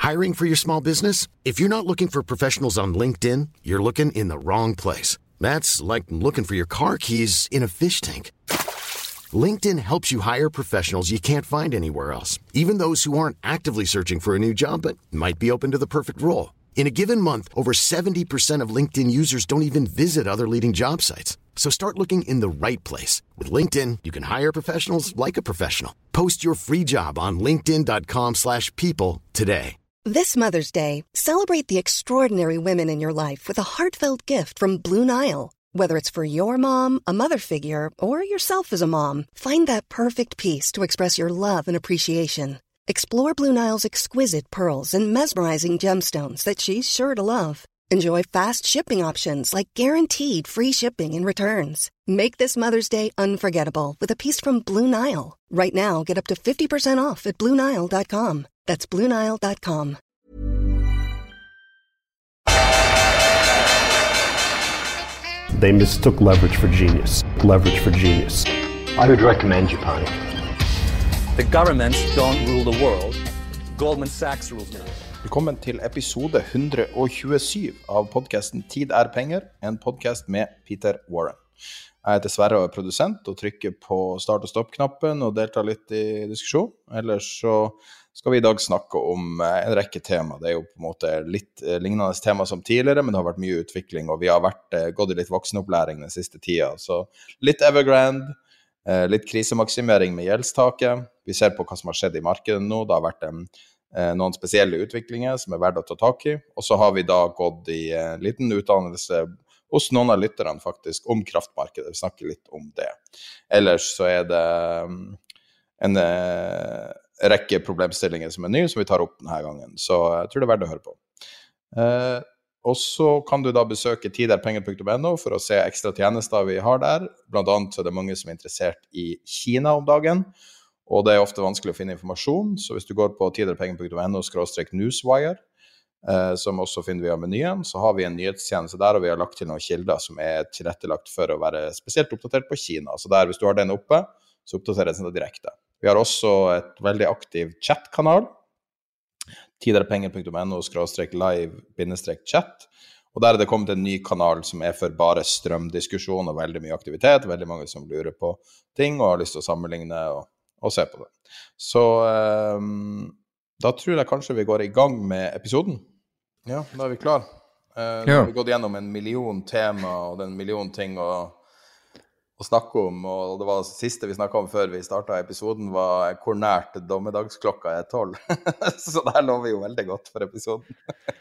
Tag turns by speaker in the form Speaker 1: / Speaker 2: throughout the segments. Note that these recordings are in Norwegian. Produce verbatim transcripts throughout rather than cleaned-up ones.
Speaker 1: Hiring for your small business? If you're not looking for professionals on LinkedIn, you're looking in the wrong place. That's like looking for your car keys in a fish tank. LinkedIn helps you hire professionals you can't find anywhere else, even those who aren't actively searching for a new job but might be open to the perfect role. In a given month, over seventy percent of LinkedIn users don't even visit other leading job sites. So start looking in the right place. With LinkedIn, you can hire professionals like a professional. Post your free job on linkedin.com slash people today.
Speaker 2: This Mother's Day, celebrate the extraordinary women in your life with a heartfelt gift from Blue Nile. Whether it's for your mom, a mother figure, or yourself as a mom, find that perfect piece to express your love and appreciation. Explore Blue Nile's exquisite pearls and mesmerizing gemstones that she's sure to love. Enjoy fast shipping options like guaranteed free shipping and returns. Make this Mother's Day unforgettable with a piece from Blue Nile. Right now, get up to fifty percent off at blue nile dot com. That's blue nile dot com.
Speaker 3: They mistook leverage for genius. Leverage for genius.
Speaker 4: I would recommend Japan.
Speaker 5: The governments don't rule the world. Goldman Sachs rules the world.
Speaker 6: Velkommen til episode one hundred twenty-seven av podcasten Tid er penger, en podcast med Peter Warren. Jeg heter Sverre og er produsent og trykker på start- og stopp-knappen og deltar litt i diskusjon. Ellers så skal vi i dag snakke om en rekke tema. Det er jo på en måte litt lignende tema som tidligere, men det har vært mye utvikling, og vi har vært, gått i litt voksenopplæring den siste tida. Så litt Evergrande, litt krisemaksimering med gjeldstaket. Vi ser på hva som har skjedd i markedet nå. Det har vært en, noen spesielle utviklinger som er verdt å ta tak i. Og så har vi da gått i en liten utdannelse hos noen av lytterne faktisk om kraftmarkedet. Vi snakker litt om det. Ellers så er det en rekke problemstillinger som er nye, som vi tar opp denne gangen. Så jeg tror det er verdt å høre på. Eh, og så kan du da besøke tiderpenger punktum no for å se ekstra tjenester vi har der. Blant annet så er det mange som er interessert i Kina om dagen, og det er ofte vanskelig å finne informasjon. Så hvis du går på tiderpenger punktum no skråstrek newswire, eh, som også finner via menyen, så har vi en nyhetstjeneste der, og vi har lagt til noen kilder som er tilrettelagt for å være spesielt oppdatert på Kina. Så der, hvis du har den oppe, så oppdateres den direkte. Vi har også et veldig aktiv chat-kanal, tiderpenger punktum no skråstrek live bindestrek chat, og der er det kommet en ny kanal som er for bare strømdiskusjon og veldig mye aktivitet, veldig mange som lurer på ting og har lyst til å sammenligne og, og se på det. Så um, da tror jeg kanskje vi går i gang med episoden. Ja, da er vi klar. Uh, ja. Vi har gått gjennom en million tema og den million ting og å snakke om, og det var det siste vi snakket om før vi startet episoden, var hvor nært dommedagsklokka er tolv. Så der lover vi jo veldig godt for episoden.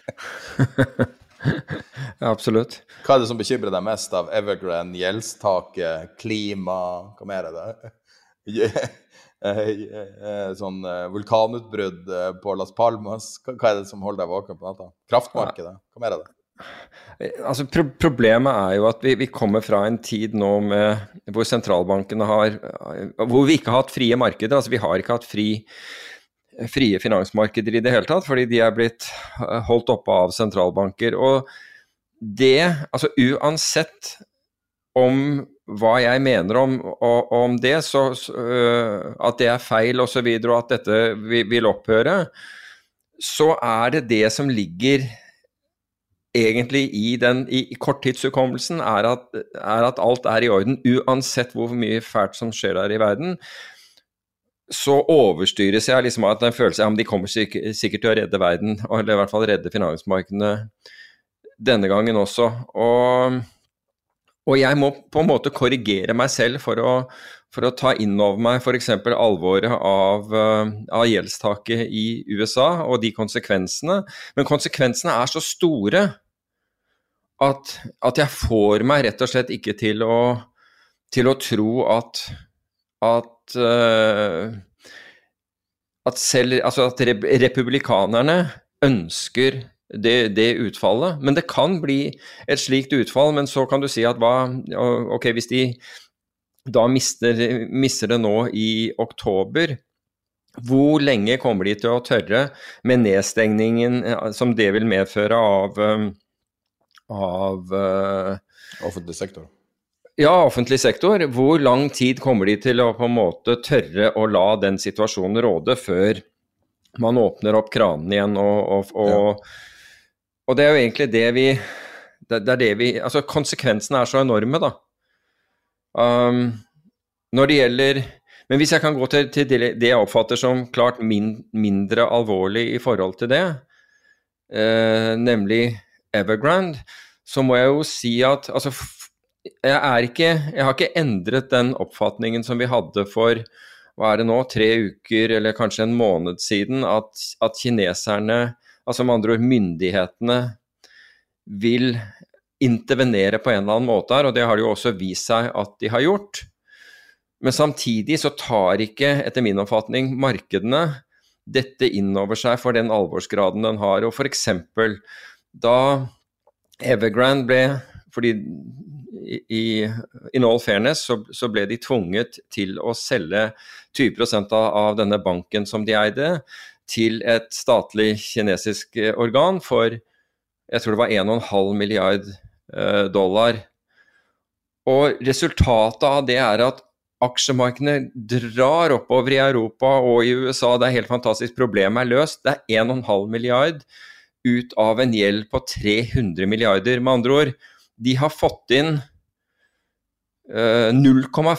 Speaker 7: Ja, absolutt.
Speaker 6: Hva er det som bekymrer deg mest av Evergrande, gjeldstaket, klima, hva mer er det? Sånn vulkanutbrudd på Las Palmas, hva er det som holder deg våken på natta? Kraftmarkedet, hva mer er det?
Speaker 7: Altså, pro- problemet er jo at vi, vi kommer fra en tid nå med, hvor sentralbankene har, hvor vi ikke har hatt frie markeder, altså vi har ikke hatt fri, frie finansmarkeder i det hele tatt, fordi de er blitt holdt oppe av sentralbanker, og det, altså uansett om hva jeg mener om, og, om det, så, så at det er feil og så videre, og at dette vil, vil opphøre, så er det det som ligger egentlig i den i, i korttidshukommelsen er at, er at alt er i orden, uansett hvor mye fælt som skjer der i verden, så overstyres jeg liksom av at den følelsen, ja, men de kommer sikkert, sikkert til å redde verden, eller i hvert fall redde finansmarkedene denne gangen også, og, og jeg må på en måte korrigere meg selv for å, for å ta inn over meg for eksempel alvoret av, av gjeldstaket i U S A og de konsekvensene, men konsekvensene er så store At, at jeg får meg rett og slett ikke til å, til å tro at, at, uh, at, selv, altså at rep- republikanerne ønsker det, det utfallet. Men det kan bli et slikt utfall, men så kan du si at hva, ok, hvis de da mister, mister det nå i oktober, hvor lenge kommer de til å tørre med nedstengningen som det vil medføre av... Um, av uh,
Speaker 6: offentlig sektor.
Speaker 7: Ja, offentlig sektor. Hvor lang tid kommer de til å på en måte tørre å la den situasjonen råde før, man åpner opp kranen igjen, og, og, og, og det er jo egentlig det vi, det, det er det vi, altså konsekvensene er så enorme da. Um, når det gjelder, men hvis jeg kan gå til, til det, det jeg oppfatter som klart min, mindre alvorlig i forhold til det, eh, nemlig Evergrande, så må jeg jo si at, altså, jeg er ikke, jeg har ikke endret den oppfatningen som vi hadde for, hva er det nå, tre uker eller kanskje en måned siden, at, at kineserne, altså med andre ord myndighetene, vil intervenere på en eller annen måte her, og det har det jo også vist seg at de har gjort. Men samtidig så tar ikke, etter min oppfatning, markedene dette inn over seg for den alvorsgraden den har, og for eksempel, da Evergrande ble, fordi I, in all fairness så, så ble de tvunget til å selge tjue prosent av, av denne banken som de eide til et statlig kinesisk organ for, jeg tror det var en og en halv milliard eh, dollar. Og resultatet av det er at aksjemarkedene drar oppover i Europa og i U S A. Det er helt fantastisk, problemet er løst. Det er en og en halv milliard ut av en gjeld på tre hundre milliarder. Med andre ord, de har fått inn uh, null komma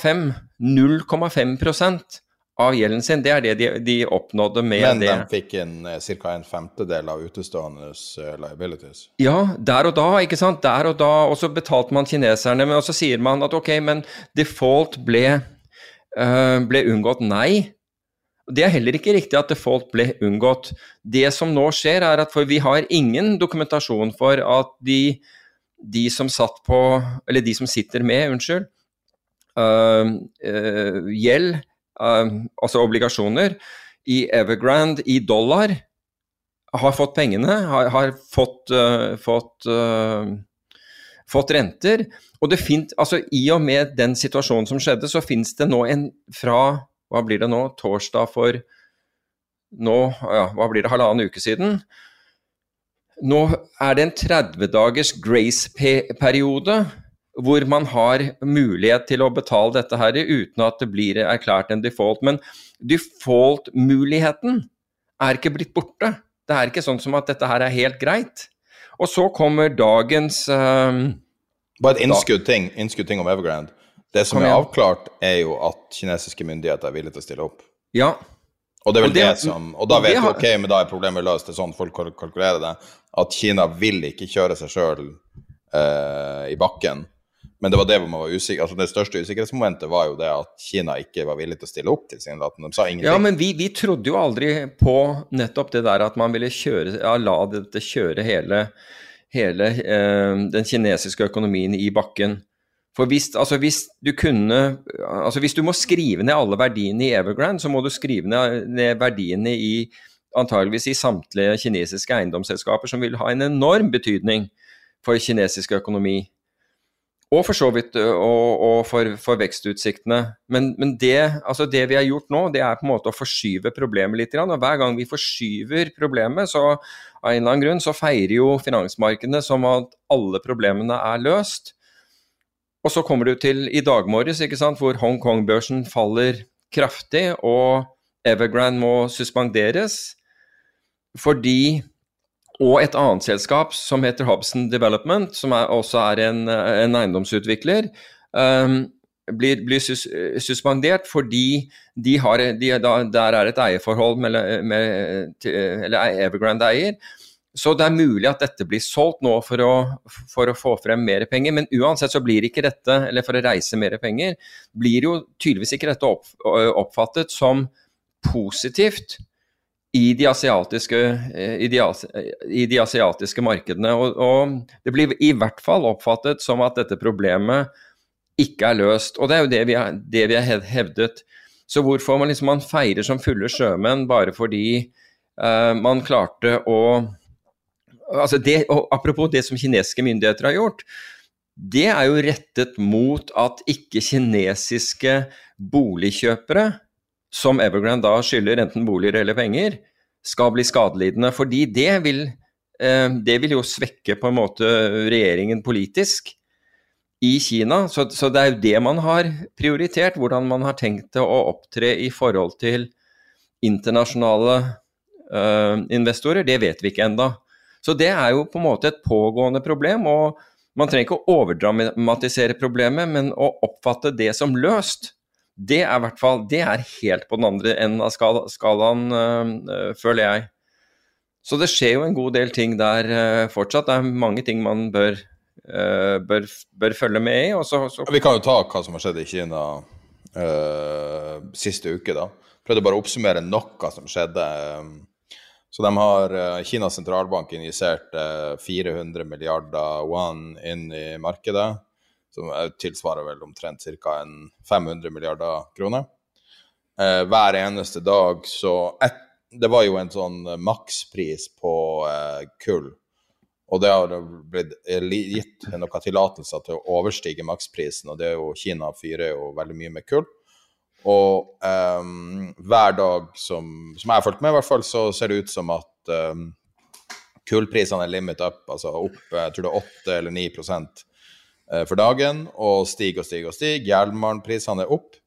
Speaker 7: fem prosent av gjelden sin. Det er det de, de oppnådde med
Speaker 6: Men
Speaker 7: det.
Speaker 6: Men de fikk inn uh, cirka en femtedel av utestående uh, liabilities.
Speaker 7: Ja, der og da, ikke sant? Der og da, og så betalte man kineserne, men så sier man at ok, men default ble, uh, ble unngått. Nei, det er heller ikke riktig at default ble unngått. Det som nå skjer er at for vi har ingen dokumentasjon for at de de som satt på, eller de som sitter med, unnskyld, uh, uh, gjeld, uh, altså obligasjoner, i Evergrande, i dollar, har fått pengene, har, har fått, uh, fått, uh, fått renter, og det finnes, altså i og med den situasjonen som skjedde, så finnes det nå en fra, hva blir det nå, torsdag for, nå, ja, hva blir det, halvannen uke siden, nå er det en tretti dagers grace-periode hvor man har mulighet til å betale dette her uten at det blir erklært en default, men default-muligheten er ikke blitt borte. Det er ikke sånn som at dette her er helt greit. Og så kommer dagens... Um,
Speaker 6: Bare et innskudd ting, innskudd ting om Evergrande. Det som er avklart er jo at kinesiske myndigheter er villige til å stille opp.
Speaker 7: Ja.
Speaker 6: Og det er vel
Speaker 7: og det,
Speaker 6: det som, og da
Speaker 7: og
Speaker 6: vet
Speaker 7: vi
Speaker 6: du,
Speaker 7: har,
Speaker 6: ok, men da er problemet løst, det er sånn folk kalkulerer det, at Kina vil ikke kjøre seg selv eh, i bakken, men det var det hvor man var usikker, altså det største usikkerhetsmomentet var jo det at Kina ikke var villig til å stille opp til sin laten, de sa ingenting.
Speaker 7: Ja, men vi, vi trodde jo aldri på nettopp det der at man ville kjøre, ja, la dette kjøre hele, hele eh, den kinesiske økonomien i bakken. For hvis, altså hvis du kunne, altså hvis du må skrive ned alle verdiene i Evergrande, så må du skrive ned, ned verdiene i, antageligvis i samtlige kinesiske eiendomsselskaper som vil ha en enorm betydning for kinesisk økonomi. Og for så vidt, og, og for, for vekstutsiktene. Men, men det, altså det vi har gjort nå, det er på en måte å forskyve problemet litt, og hver gang vi forskyver problemet, så av en eller annen grunn, så feirer jo finansmarkedene som at alle problemene er løst. Og så kommer du til i dag morges, ikke sant, hvor Hong Kong-børsen faller kraftig, og Evergrande må suspenderes, fordi, og et annet selskap som heter Hobson Development, som er, også er en, en eiendomsutvikler, um, blir, blir sus, suspendert fordi de har, de, der er et eierforhold med, med, eller Evergrande eier, så det er mulig at dette blir solgt nå for å, for å få frem mer penger, men uansett så blir ikke dette, eller for å reise mer penger, blir jo tydeligvis ikke dette opp, oppfattet som positivt i de asiatiske, i de, i de asiatiske markedene, og, og det blir i hvert fall oppfattet som at dette problemet ikke er løst, og det er jo det vi har, det vi har hevdet. Så hvorfor man liksom man feirer som fulle sjømenn bare fordi uh, man klarte å Altså det, og apropos det som kinesiske myndigheter har gjort, det er jo rettet mot at ikke kinesiske boligkjøpere, som Evergrande da skylder enten boliger eller penger, skal bli skadelidende, fordi det vil, eh, det vil jo svekke på en måte regjeringen politisk i Kina, så, så det er jo det man har prioritert, hvordan man har tenkt å opptre i forhold til internasjonale investorer, det vet vi ikke enda. Så det er jo på en måte et pågående problem, og man trenger ikke å overdramatisere problemet, men å oppfatte det som løst. Det er i hvert fall, det er helt på den andre enden av skala, skalaen, øh, føler jeg. Så det skjer jo en god del ting der øh, fortsatt. Det er mange ting man bør, øh, bør, bør følge med i. Og så, så...
Speaker 6: Vi kan jo ta hva som har skjedd i Kina øh, siste uke da. Prøvde bare å oppsummere noe som skjedde. Så de har, Kinas sentralbank injisert fire hundre milliarder yuan inn i markedet, som tilsvarer vel omtrent cirka en fem hundre milliarder kroner. Eh, hver eneste dag, så et, det var jo en sånn makspris på eh, kull, og det har blitt gitt noen tillatelser til å overstige maksprisen, og det er jo, Kina fyrer jo veldig mye med kull. Og um, hver dag som, som jeg har fulgt med i hvert fall, så ser det ut som at um, kullprisene er limit up, altså opp, jeg tror det er åtte eller ni prosent uh, for dagen, og stig og stig og stig. Jernmalmprisene er opp.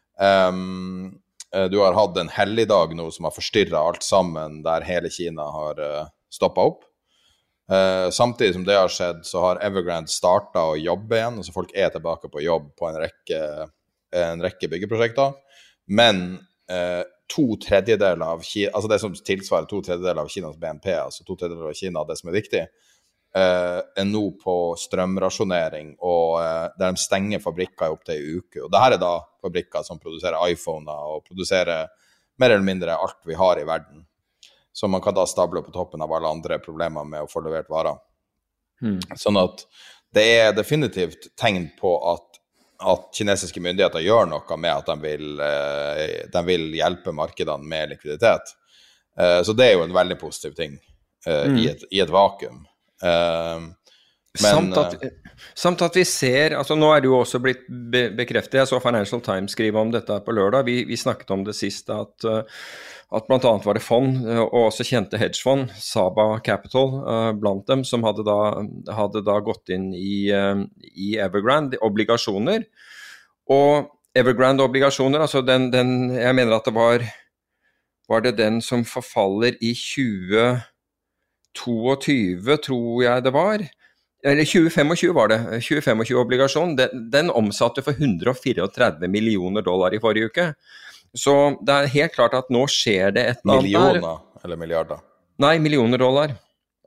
Speaker 6: Um, uh, du har hatt en helligdag nå som har forstyrret alt sammen, der hele Kina har uh, stoppet opp. Uh, samtidig som det har skjedd, så har Evergrande startet å jobbe igjen, altså folk er tilbake på jobb på en rekke en rekke byggeprosjekter, men eh, to tredjedeler av Kina, altså det som tilsvarer to tredjedeler av Kinas B N P, altså to tredjedeler av Kina, det som er viktig, eh, er nå på strømrasjonering, og eh, der de stenger fabrikker i opp til en uke. Og dette er da fabrikker som produserer iPhoner, og produserer mer eller mindre alt vi har i verden, som man kan da stable på toppen av alle andre problemer med å få levert varer. Hmm. Sånn at det er definitivt tegn på at at kinesiske myndigheter gjør noe med at de vil, de vil hjelpe markedene med likviditet. Så det er jo en veldig positiv ting mm. i, et, i et vakuum. Men,
Speaker 7: samt, at, samt at vi ser, altså nå er det jo også blitt be- bekreftet, jeg så Financial Times skrive om dette på lørdag, vi, vi snakket om det sist, at, at blant annet var det fond, og også kjente hedgefond, Saba Capital, blant dem, som hadde da, hadde da gått inn i, i Evergrande, obligasjoner, og Evergrande-obligasjoner, altså den, den, jeg mener at det var, var det den som forfaller i tjue tjueto, tror jeg det var, eller tjue tjuefem var det, tjue tjuefem-obligasjon, den, den omsatte for hundre og trettifire millioner dollar i forrige uke. Så det er helt klart at nå skjer det et eller annet der.
Speaker 6: Millioner eller milliarder?
Speaker 7: Nei, millioner dollar.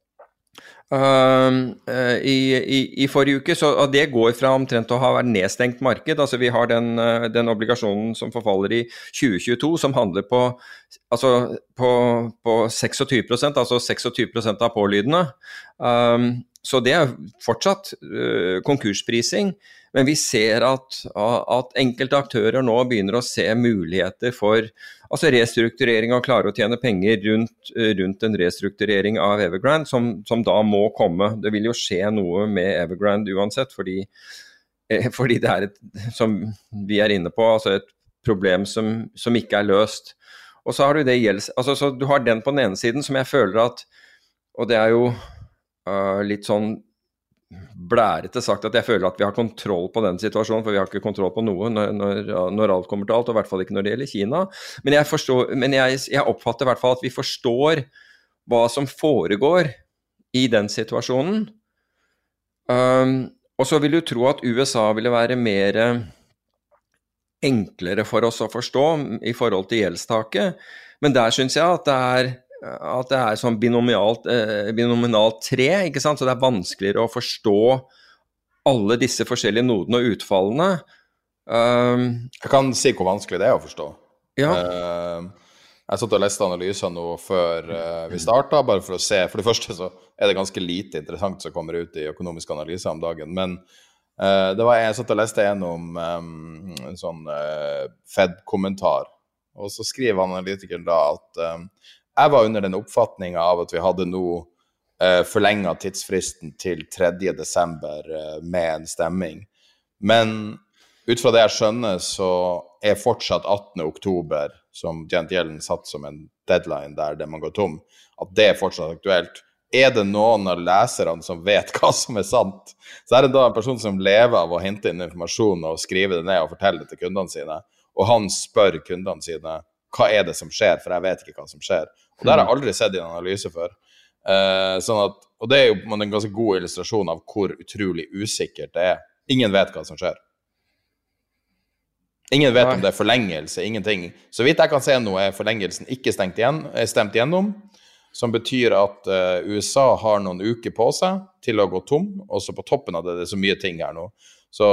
Speaker 7: Uh, uh, i, i, I forrige uke, så det går fra omtrent å ha vært nedstengt marked, altså vi har den, uh, den obligasjonen som forfaller i tjue tjueto, som handler på, altså på, på tjueseks prosent, altså tjueseks prosent av pålydene. Um, så det er fortsatt uh, konkursprising, men vi ser at, at enkelte aktører nå begynner å se muligheter for altså restrukturering og klare å tjene penger rundt, rundt en restrukturering av Evergrande, som, som da må komme. Det vil jo skje noe med Evergrande uansett, fordi, fordi det er et, som vi er inne på, altså et problem som, som ikke er løst. Og så har du det gjelds, altså så du har den på den ene siden som jeg føler at, og det er jo uh, litt sånn blærete sagt at jeg føler at vi har kontroll på den situasjonen, for vi har ikke kontroll på noe når, når, når alt kommer til alt, og i hvert fall ikke når det gjelder Kina. Men jeg, forstår, men jeg, jeg oppfatter i hvert fall at vi forstår hva som foregår i den situasjonen. Um, og så vil du tro at U S A ville være mer enklere for oss å forstå i forhold til gjeldstaket, men der synes jeg at det er at det er sånn binomialt, eh, binominalt tre, ikke sant? Så det er vanskeligere å forstå alle disse forskjellige nodene og utfallene. Um,
Speaker 6: jeg kan si hvor vanskelig det er å forstå.
Speaker 7: Ja.
Speaker 6: Uh, jeg satt og leste analyser nå før uh, vi startet, bare for å se. For det første så er det ganske lite interessant som kommer ut i økonomiske analyser om dagen, men uh, det var jeg satt og leste gjennom um, en sånn uh, Fed-kommentar, og så skriver analytikeren da at um, jeg var under den oppfatningen av at vi hadde nå eh, forlenget tidsfristen til tredje desember eh, med en stemming. Men ut fra det jeg skjønner, så er fortsatt attende oktober, som Janet Yellen satt som en deadline der det man går tom, at det er fortsatt aktuelt. Er det noen av leserne som vet hva som er sant? Så er det da en person som lever av å hente inn informasjon og skrive det ned og fortelle det til kundene sine, og han spør kundene sine, hva er det som skjer, for jeg vet ikke hva som skjer. Og det har jeg aldri sett i en analyse før. Uh, sånn at, og det er jo en ganske god illustrasjon av hvor utrolig usikkert det er. Ingen vet hva som skjer. Ingen vet om det er forlengelse, ingenting. Så vidt jeg kan se nå er forlengelsen ikke stengt igjen, er stemt gjennom, som betyr at uh, U S A har noen uker på seg til å gå tom, og så på toppen av det, det er så mye ting her nå. Så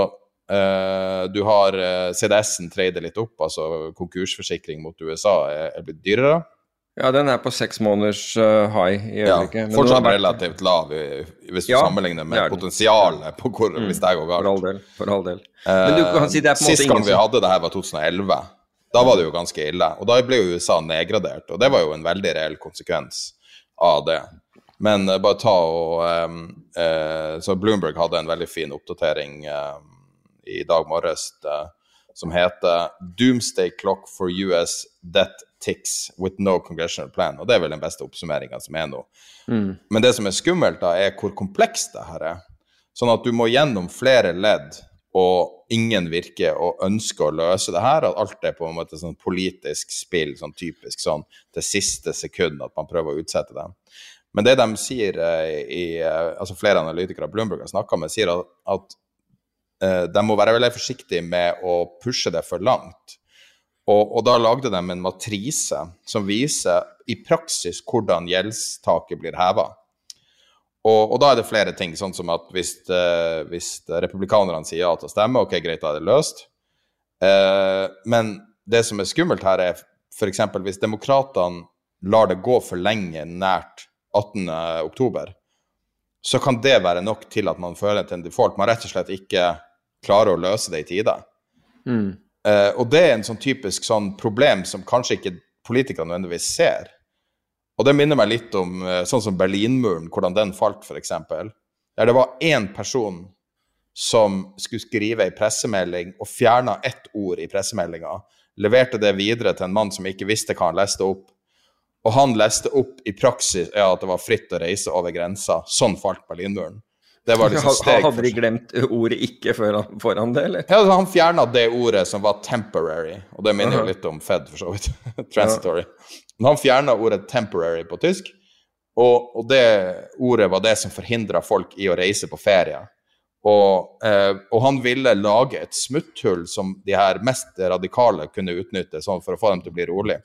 Speaker 6: uh, du har uh, C D S-en trader litt opp, altså konkursforsikring mot U S A er, er blitt dyrere.
Speaker 7: Ja, den er på seks måneders uh, high i øyeblikket.
Speaker 6: Ja, fortsatt vært... relativt lav hvis du ja, sammenligner med potensialet på hvor, mm, hvis det går galt.
Speaker 7: For all del, for all del. Men du kan si det er på en måte
Speaker 6: Sist gang vi hadde det her var tjueelve. Da var det jo ganske ille, og da ble jo U S A nedgradert, og det var jo en veldig reell konsekvens av det. Men uh, bare ta og um, uh, så Bloomberg hadde en veldig fin oppdatering uh, i dag morges uh, som heter Doomsday Clock for U S Debt Ticks with no congressional plan, og det er vel den beste oppsummeringen som er nå. Mm. Men det som er skummelt da er hvor komplekst det her er, sånn at du må gjennom flere ledd, og ingen virker å ønske å løse det her, at alt er på en måte sånn politisk spill, sånn typisk sånn til siste sekund at man prøver å utsette det. Men det de sier i, altså flere analytikere Bloomberg har snakket med, sier at, at uh, de må være veldig forsiktige med å pushe det for langt. Og, og da lagde de en matrise som viser i praksis hvordan gjeldstaket blir hevet. Og, og da er det flere ting, sånn som at hvis, uh, hvis republikanerne sier ja til å stemme, ok, greit, da er det løst. Uh, men det som er skummelt her er, for eksempel, hvis demokratene lar det gå for lenge nært attende oktober, så kan det være nok til at man føler til en default. Man rett og slett ikke klarer å løse det i tide. Mm. Uh, og det er en sånn typisk sånn problem som kanskje ikke politikerne nødvendigvis ser. Og det minner meg litt om uh, sånn som Berlinmuren, hvordan den falt for eksempel. Der det var en person som skulle skrive en pressemelding og fjerna ett ord i pressemeldinga, leverte det videre til en mann som ikke visste hva han leste opp. Og han leste opp i praksis ja, at det var fritt å reise over grensa. Sånn falt Berlinmuren. Det var liksom steg
Speaker 7: Hadde de glemt ordet ikke foran, foran det, eller?
Speaker 6: Ja, han fjernet det ordet som var temporary, og det minner jo litt om Fed, for så vidt. Transitory. Men han fjernet ordet temporary på tysk, og, og det ordet var det som forhindret folk i å reise på ferie. Og, eh, og han ville lage et smutthull som de her mest radikale kunne utnytte, sånn for å få dem til å bli rolig.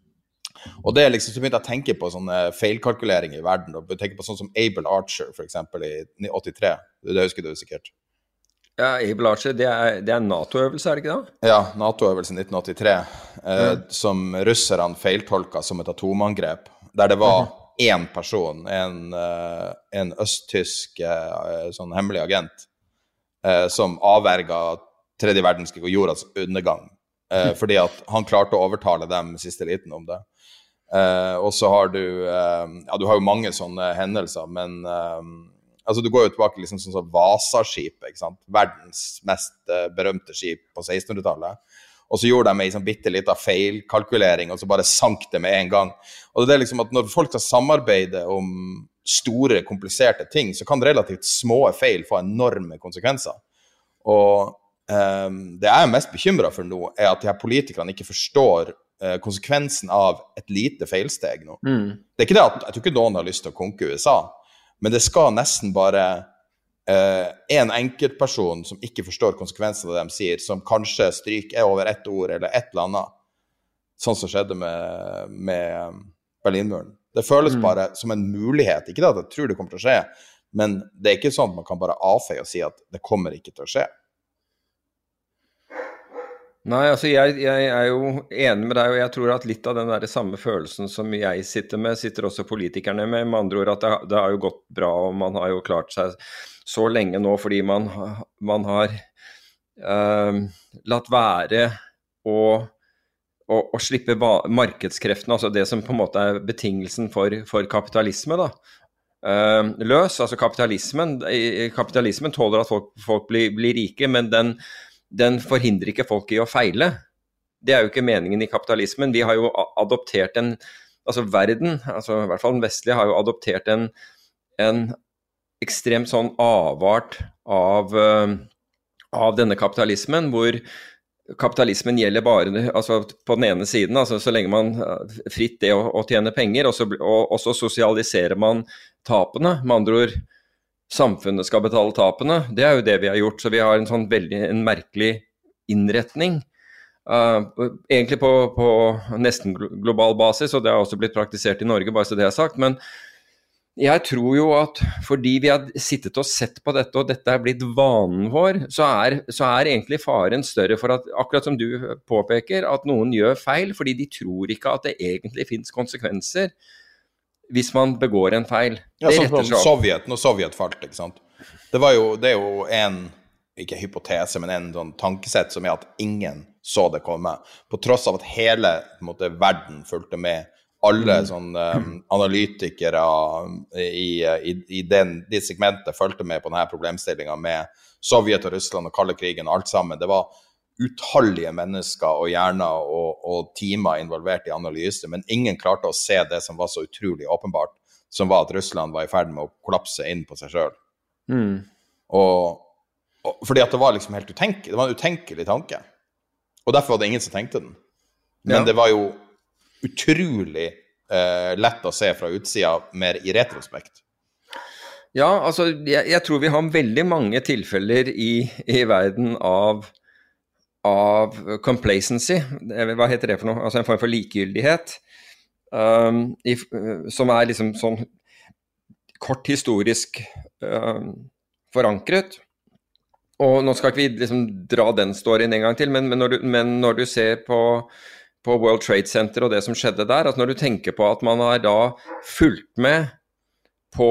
Speaker 6: Og det er liksom, så begynte jeg å tenke på sånne feilkalkuleringer i verden, og tenke på sånn som Able Archer, for eksempel, i åttitre. Det husker du sikkert.
Speaker 7: Ja, Able Archer, det er, det er en NATO-øvelse, er det ikke da?
Speaker 6: Ja, NATO-øvelse i nitten åttitre, eh, mm. som russerne feiltolket som et atomangrep, der det var én person, en, uh, en østtysk uh, sånn hemmelig agent, uh, som avverget tredje verdenskrig og jordas undergang, uh, fordi at han klarte å overtale dem i siste liten om det. Uh, og så har du, uh, ja, du har jo mange sånne hendelser, men uh, altså du går jo tilbake liksom sånn som Vasa-skip, ikke sant? Verdens mest uh, berømte skip på sekstenhundretallet. Og så gjorde de en sånn bitte litt av feilkalkulering, og så bare sank det med en gang. Og det er liksom at når folk skal samarbeide om store, kompliserte ting, så kan relativt små feil få enorme konsekvenser. Og um, det jeg er mest bekymret for nå, er at de her politikerne ikke forstår uh, konsekvensen av et lite feilsteg nå. Mm. Det er ikke det at, jeg tror ikke noen har lyst til å konke U S A, men det skal nesten bare Uh, en enkeltperson som ikke forstår konsekvensen av det de sier, som kanskje stryker over ett ord eller et eller annet, sånn som skjedde med, med Berlinmuren. Det føles mm. bare som en mulighet, ikke det at jeg tror det kommer til å skje, men det er ikke sånn at man kan bare avfeie og si at det kommer ikke til å skje.
Speaker 7: Nei, altså jeg, jeg er jo enig med deg, og jeg tror at litt av den der samme følelsen som jeg sitter med, sitter også politikerne med, med andre ord at det, det har jo gått bra, og man har jo klart seg så lenge nå, fordi man, man har uh, latt være å, å, å slippe markedskreftene, altså det som på en måte er betingelsen for, for kapitalisme da, uh, løs. Altså kapitalismen, kapitalismen tåler at folk, folk blir, blir rike, men den, den forhindrer ikke folk i å feile. Det er jo ikke meningen i kapitalismen. Vi har jo adoptert en, altså verden, altså i hvert fall den vestlige, har jo adoptert en, en ekstremt sånn avart av, uh, av denne kapitalismen, hvor kapitalismen gjelder bare altså på den ene siden, altså så lenge man fritt det å, å tjene penger, og så, og, og så sosialiserer man tapene, med andre ord, samfunnet skal betale tapene, det er jo det vi har gjort, så vi har en sånn veldig, en merkelig innretning, uh, egentlig på, på nesten global basis, og det har også blitt praktisert i Norge, bare så det er sagt, men jeg tror jo at fordi vi har sittet og sett på dette, og dette er blitt vanen vår, så er, så er egentlig faren større for at, akkurat som du påpeker, at noen gjør feil, fordi de tror ikke at det egentlig finnes konsekvenser hvis man begår en feil.
Speaker 6: Ja, sånn som Sovjet, når Sovjet falt, ikke sant? Det, var jo, det er jo en, ikke hypotese, men en sånn tankesett som er at ingen så det komme, på tross av at hele på en måte, verden fulgte med. Alle sånne um, analytikere i, i, i den, de segmentet følte med på denne problemstillingen med Sovjet og Russland og kalde krigen og alt sammen. Det var utallige mennesker og hjerner og, og timer involvert i analyse, men ingen klarte å se det som var så utrolig åpenbart, som var at Russland var i ferd med å kollapse inn på seg selv. Mm. Og, og, fordi at det var liksom helt utenkelig, det var en utenkelig tanke. Og derfor var det ingen som tenkte den. Men ja. Det var jo utrolig eh, lett å se fra utsida, mer i retrospekt.
Speaker 7: Ja, altså, jeg, jeg tror vi har veldig mange tilfeller i, i verden av, av complacency, hva heter det for noe? Altså en form for likegyldighet, um, i, som er liksom sånn kort historisk um, forankret. Og nå skal ikke vi liksom dra den storyen en gang til, men, men, når, du, men når du ser på på World Trade Center og det som skjedde der, at når du tenker på at man har da fulgt med på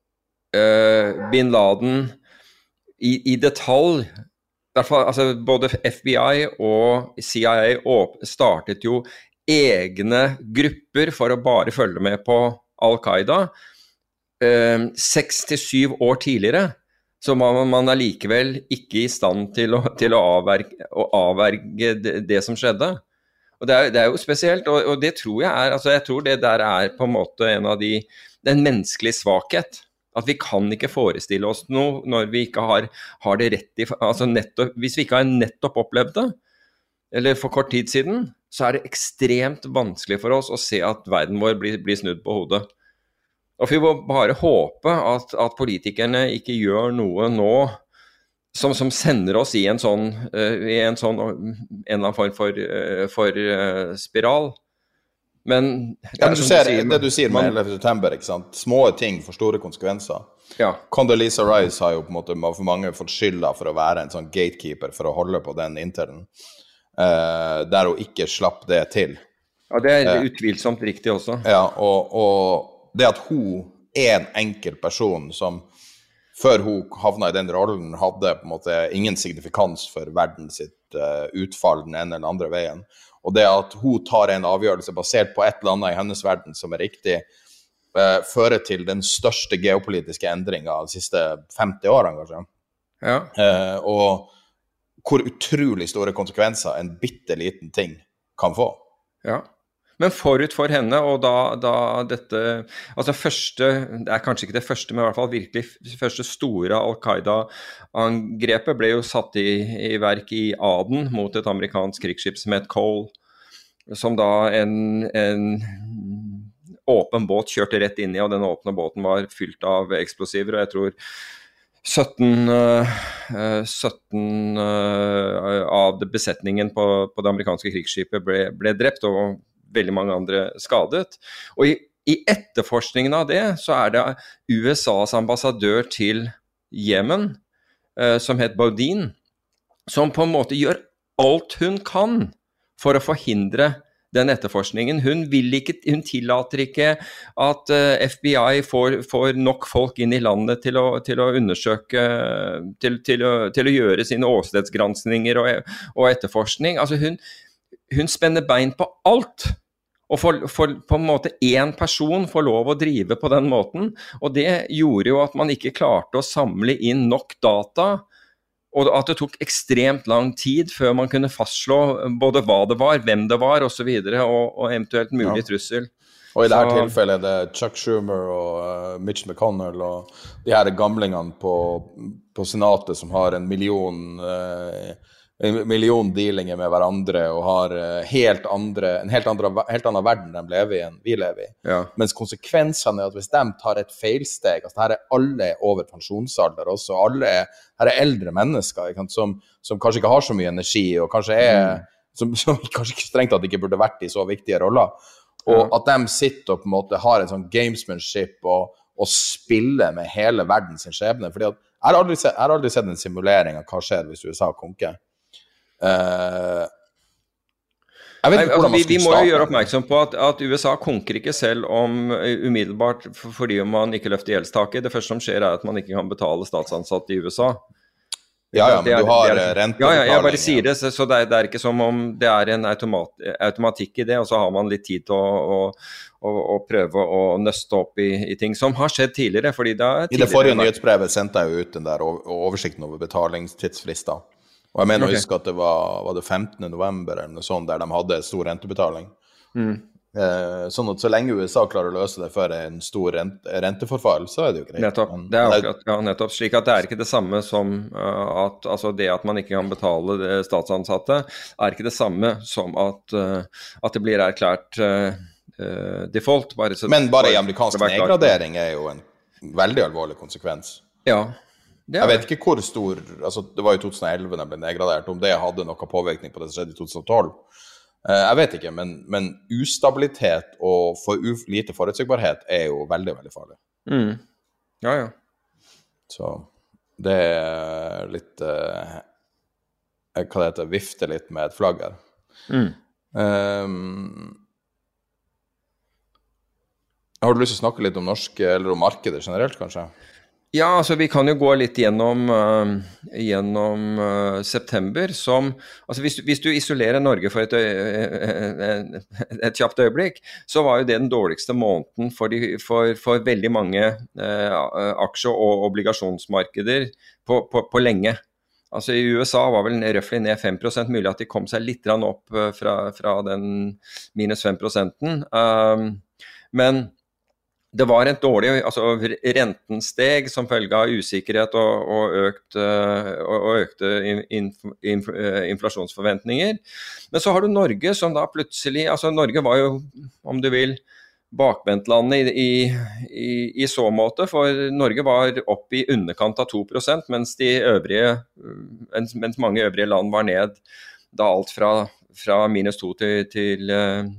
Speaker 7: uh, Bin Laden i, i detalj, derfor, altså både F B I og C I A startet jo egne grupper for å bare følge med på Al-Qaida uh, seks til syv år tidligere, så man, man er likevel ikke i stand til å, til å avverge, å avverge det, det som skjedde. Og det er, det er jo spesielt, og, og det tror jeg er, altså jeg tror det der er på en måte en av de, den menneskelige svakhet, at vi kan ikke forestille oss noe når vi ikke har, har det rett i, altså nettopp, hvis vi ikke har nettopp opplevd det, eller for kort tid siden, så er det ekstremt vanskelig for oss å se at verden vår blir, blir snudd på hodet. Og vi må bare håpe at, at politikerne ikke gjør noe nå, Som, som sender oss i en sånn, uh, i en sånn, en eller annen form for, uh, for uh, spiral. Men,
Speaker 6: ja, men du ser, du sier, det du sier med ellevte september, ikke sant? Små ting for store konsekvenser.
Speaker 7: Ja.
Speaker 6: Condoleezza Rice har jo på en måte for mange fått skylda for å være en sånn gatekeeper for å holde på den intern, uh, der hun ikke slapp det til.
Speaker 7: Ja, det er utvilsomt uh, riktig også.
Speaker 6: Ja, og, og det at hun er en enkel person som før hun havna i den rollen, hadde på en måte ingen signifikans for verden sitt uh, utfall den ene eller andre veien. Og det at hun tar en avgjørelse basert på et eller annet i hennes verden som er riktig, uh, fører til den største geopolitiske endringen av de siste femti årene, kanskje.
Speaker 7: Ja.
Speaker 6: Uh, og hvor utrolig store konsekvenser en bitteliten ting kan få.
Speaker 7: Ja. Men forut for henne, og da, da dette, altså første, det er kanskje ikke det første, men i hvert fall virkelig første store Al-Qaida-angrepet ble jo satt i, i verk i Aden mot et amerikansk krigsskip som het Cole, som da en, en åpen båt kjørte rett inn i, og den åpne båten var fylt av eksplosiver, og jeg tror sytten, sytten av besetningen på, på det amerikanske krigsskipet ble, ble drept, og veldig mange andre skadet. Og i, i etterforskningen av det, så er det U S A's ambassadør til Yemen, eh, som het Baudin, som på en måte gjør alt hun kan for å forhindre den etterforskningen. Hun vil ikke, hun tillater ikke at uh, F B I får, får nok folk inn i landet til å, til å undersøke, til, til, å, til å gjøre sine åstedsgranskninger og, og etterforskning. Altså hun Hun spenner bein på alt, og for, for på en måte en person får lov å drive på den måten, og det gjorde jo at man ikke klarte å samle inn nok data, og at det tok ekstremt lang tid før man kunne fastslå både hva det var, hvem det var, og så videre, og, og eventuelt mulig ja. Trussel.
Speaker 6: Og i dette tilfellet er det Chuck Schumer og uh, Mitch McConnell og de her gamlingene på, på senatet som har en million uh, en million dealinger med hverandre og har helt andre, en helt, andre, helt annen verden de lever i enn vi lever i.
Speaker 7: Ja.
Speaker 6: Mens konsekvensene er at hvis de tar et feilsteg, altså her er alle over pensjonsalder også, alle er, her er eldre mennesker ikke sant, som, som kanskje ikke har så mye energi, og kanskje er, mm. som, som kanskje ikke strengt at ikke burde vært i så viktige roller. Og ja. At de sitter og på en måte har en sånn gamesmanship og, og spiller med hele verdens skjebne, fordi at jeg har aldri sett, jeg har aldri sett en simulering av hva skjer hvis U S A konker. Uh, jeg vet ikke hvordan man
Speaker 7: vi, vi må
Speaker 6: starte.
Speaker 7: jo gjøre oppmerksom på at, at U S A konker ikke selv om umiddelbart for, fordi man ikke løfter gjeldstaket. Det første som skjer er at man ikke kan betale statsansatte i U S A.
Speaker 6: Ja, ja, men
Speaker 7: er,
Speaker 6: du har
Speaker 7: er,
Speaker 6: rente.
Speaker 7: Ja, ja, jeg bare sier det, så, så det, er, det er ikke som om det er en automat, automatikk i det, og så har man litt tid til å, å, å, å prøve å nøste opp i, i ting som har skjedd tidligere. Fordi det er tidligere.
Speaker 6: I det forrige nyhetsbrevet sendte jeg jo ut den der oversikten over betalingstidsfrister. Og jeg mener å okay. huske at det var, var det femtende november eller noe sånt, der de hadde stor rentebetaling. Mm. Eh, sånn at så lenge U S A klarer å løse det før en stor rente, renteforfall, så er det jo greit.
Speaker 7: Nettopp. Men, det er akkurat, ja, nettopp. Slik at det er ikke det samme som uh, at altså det at man ikke kan betale det statsansatte, er ikke det samme som at, uh, at det blir erklært uh, uh, default. Bare så,
Speaker 6: Men bare i amerikansk nedgradering er jo en veldig alvorlig konsekvens.
Speaker 7: Ja.
Speaker 6: Jeg vet ikke hvor stor, altså det var jo tjueelve da det ble nedgradert, om det hadde noe påvirkning på det som skjedde i tjuetolv. Uh, jeg vet ikke, men, men ustabilitet og for u- lite forutsigbarhet er jo veldig, veldig farlig.
Speaker 7: Mm. Ja, ja.
Speaker 6: Så det er litt, uh, hva det heter, vifte litt med et flagg her.
Speaker 7: Mm.
Speaker 6: Um, har du lyst til å snakke litt om norsk, eller om markedet generelt, kanskje?
Speaker 7: Ja, altså vi kan jo gå litt gjennom, uh, gjennom uh, september som, altså hvis du, hvis du isolerer Norge for et, et, et kjapt øyeblikk, så var jo det den dårligste måneden for, de, for, for veldig mange uh, aksje- og obligasjonsmarkeder på, på, på lenge. Altså i U S A var vel røftlig ned fem prosent, mulig at de kom seg litt opp fra, fra den minus fem prosenten, um, men det var et dårlig, altså renten steg som følge av usikkerhet og, og, økt, og økte inf, inf, inflasjonsforventninger. Men så har du Norge som da plutselig, altså Norge var jo, om du vil, bakvendtlandet i, i, i så måte, for Norge var opp i underkant av to prosent, mens, de øvrige, mens mange øvrige land var ned da alt fra, fra minus to til, til,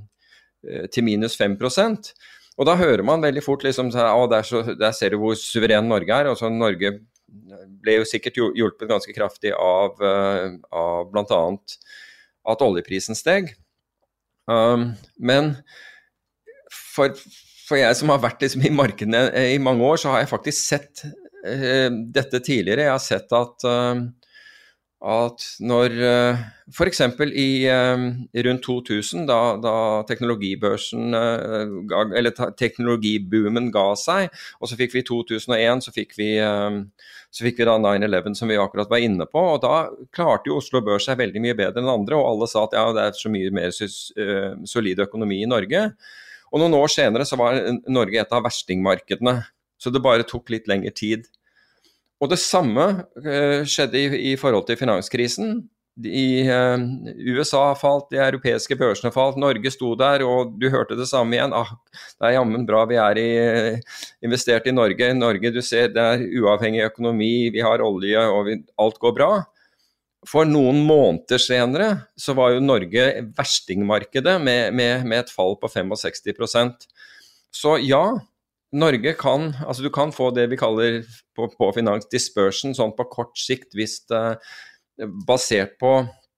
Speaker 7: til minus fem prosent. Og da hører man veldig fort liksom, å, der, så, der ser du hvor suveren Norge er. Altså, Norge ble jo sikkert hjulpet ganske kraftig av, uh, av blant annet at oljeprisen steg. Um, men for, for jeg som har vært liksom, i markedene i mange år, så har jeg faktisk sett uh, dette tidligere. Jeg har sett at, uh, at når uh, for eksempel i um, rundt to tusen, da, da teknologibørsen, uh, ga, eller ta, teknologiboomen ga seg, og så fikk vi i to tusen og en, så fikk vi, um, så fikk vi da nine eleven som vi akkurat var inne på, og da klarte jo Oslo Børs seg veldig mye bedre enn andre, og alle sa at ja, det er så mye mer uh, solid økonomi i Norge. Og noen år senere så var Norge et av verstingmarkedene, så det bare tok litt lengre tid. Og det samme uh, skjedde i, i forhold til finanskrisen. I uh, U S A falt, de europeiske børsene falt, Norge sto der, og du hørte det samme igjen. Ah, det er jammen bra vi er i, investert i Norge. Norge, du ser, det er uavhengig økonomi, vi har olje, og vi, alt går bra. For noen måneder senere så var jo Norge verstingmarkedet med, med, med et fall på sekstifem prosent. Så ja, Norge kan, altså du kan få det vi kaller på, på finans dispersion, sånn på kort sikt, hvis det basert på,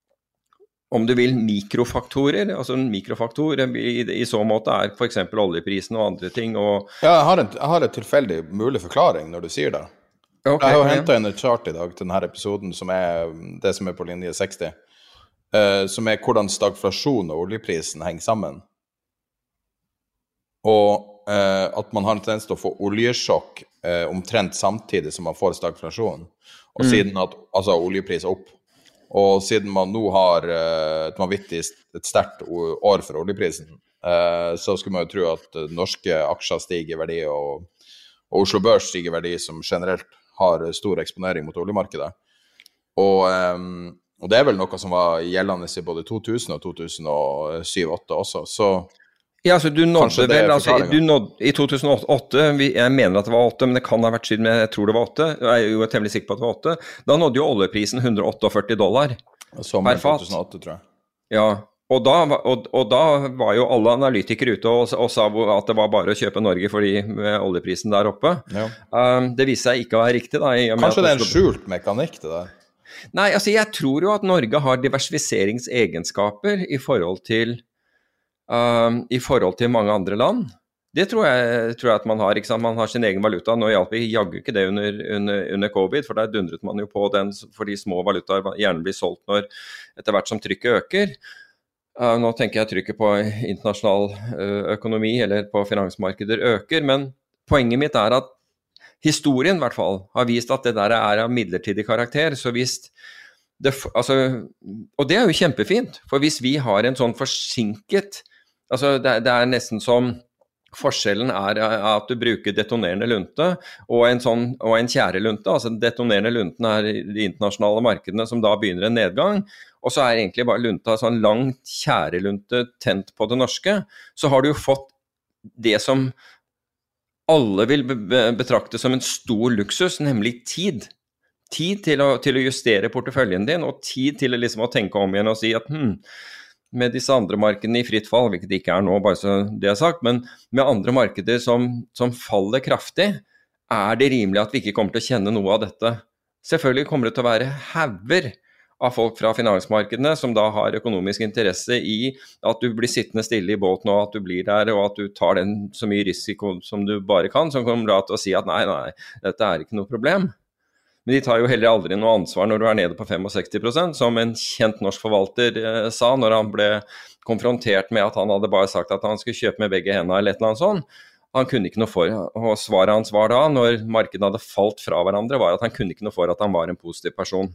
Speaker 7: om du vil, mikrofaktorer. Altså en mikrofaktor i, i så måte er for eksempel oljeprisen og andre ting. Og
Speaker 6: ja, jeg har, en, jeg har et tilfeldig mulig forklaring når du sier det. Okay, jeg har jo ja. hentet inn et chart i dag til denne episoden, som er det som er på linje seksti, uh, som er hvordan stagflasjon og oljeprisen henger sammen. Og Uh, at man har en tendens til å få oljesjokk uh, omtrent samtidig som man får stagflasjon, og mm. siden at, altså oljepris opp, og siden man nå har uh, et vanvittig et sterkt år for oljeprisen, uh, så skulle man jo tro at uh, norske aksjer stiger i verdi, og, og Oslo Børs stiger i verdi, som generelt har stor eksponering mot oljemarkedet. Og, um, Og det er vel noe som var gjeldende i både to tusen og to tusen syv åtte også, så
Speaker 7: ja, altså du nådde vel, altså, du nådde, i to tusen og åtte, jeg mener at det var åtte, men det kan ha vært siden, men jeg tror det var åtte, jeg er jo temmelig sikker på at det var åtte, da nådde jo oljeprisen one hundred førtiåtte dollar
Speaker 6: Sommeren per fat. to tusen og åtte, tror jeg.
Speaker 7: Ja, og da, og, og da var jo alle analytikere ute og, og sa at det var bare å kjøpe Norge fordi med oljeprisen der oppe. Ja. Um, det viste seg ikke å være riktig da.
Speaker 6: Kanskje det er en skjult mekanikk det der?
Speaker 7: Nei, altså jeg tror jo at Norge har diversifiseringsegenskaper i forhold til um, i forhold til mange andre land. Det tror jeg, tror jeg at man har, ikke sant? Man har sin egen valuta. Nå hjalp vi jaggu ikke det under, under, under covid, for der dundret man jo på den fordi små valutaer gjerne blir solgt når etter hvert som trykket øker. Uh, nå tenker jeg trykket på internasjonal uh, økonomi eller på finansmarkeder øker, men poenget mitt er at historien i hvert fall har vist at det der er av midlertidig karakter, så hvis det, altså, og det er jo kjempefint, for hvis vi har en sånn forsinket, altså det, det er nesten som forskjellen er at du bruker detonerende lunte og en, sånn, og en tjærelunte, altså detonerende lunten er de internasjonale markedene som da begynner en nedgang, og så er egentlig bare lunta sånn langt tjærelunte tent på det norske, så har du jo fått det som alle vil betrakte som en stor luksus, nemlig tid. Tid til å, til å justere porteføljen din, og tid til liksom å tenke om igjen og si at hm, med disse andre markedene i fritt fall, hvilket det ikke er nå, bare så det er sagt, men med andre markeder som, som faller kraftig, er det rimelig at vi ikke kommer til å kjenne noe av dette. Selvfølgelig kommer det til å være hauger av folk fra finansmarkedene som da har økonomisk interesse i at du blir sittende stille i båten og at du blir der og at du tar den så mye risiko som du bare kan, som kommer da til å si at nei, nei, dette er ikke noe problem. Men de tar jo heller aldri noe ansvar når du er nede på sekstifem prosent, som en kjent norsk forvalter eh, sa når han ble konfrontert med at han hadde bare sagt at han skulle kjøpe med begge hendene eller et eller annet sånt. Han kunne ikke noe for, og svaret hans var da, når markedet hadde falt fra hverandre, var at han kunne ikke noe for at han var en positiv person.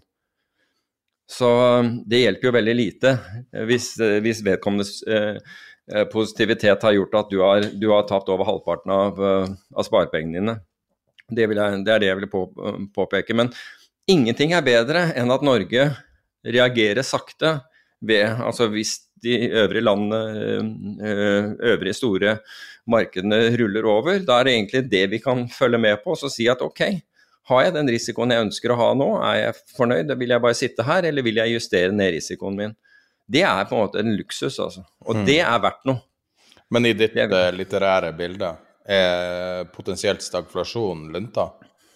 Speaker 7: Så det hjelper jo veldig lite hvis, hvis vedkommendes eh, positivitet har gjort at du har, du har tapt over halvparten av, av sparepengene dine. Det, vil jeg, det er det jeg vil på, påpeke, men ingenting er bedre enn at Norge reagerer sakte ved, altså hvis de øvrige landene, øvrige store markedene ruller over, da er det egentlig det vi kan følge med på, og så si at ok, har jeg den risikoen jeg ønsker å ha nå, er jeg fornøyd, vil jeg bare sitte her, eller vil jeg justere ned risikoen min? Det er på en måte en luksus, altså, og mm. det er verdt noe.
Speaker 6: Men i ditt er... litterære bilde, er potensielt stagflasjon lunta?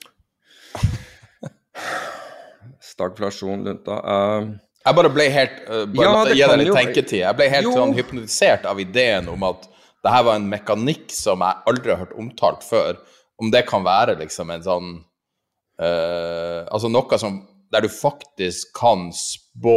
Speaker 7: Stagflasjon lunta... Uh...
Speaker 6: Jeg bare ble helt, uh, bare ja, gi deg litt tenketid, jeg ble helt sånn hypnotisert av ideen om at det her var en mekanikk som jeg aldri har hørt omtalt før, om det kan være liksom en sånn, uh, altså noe som, der du faktisk kan spå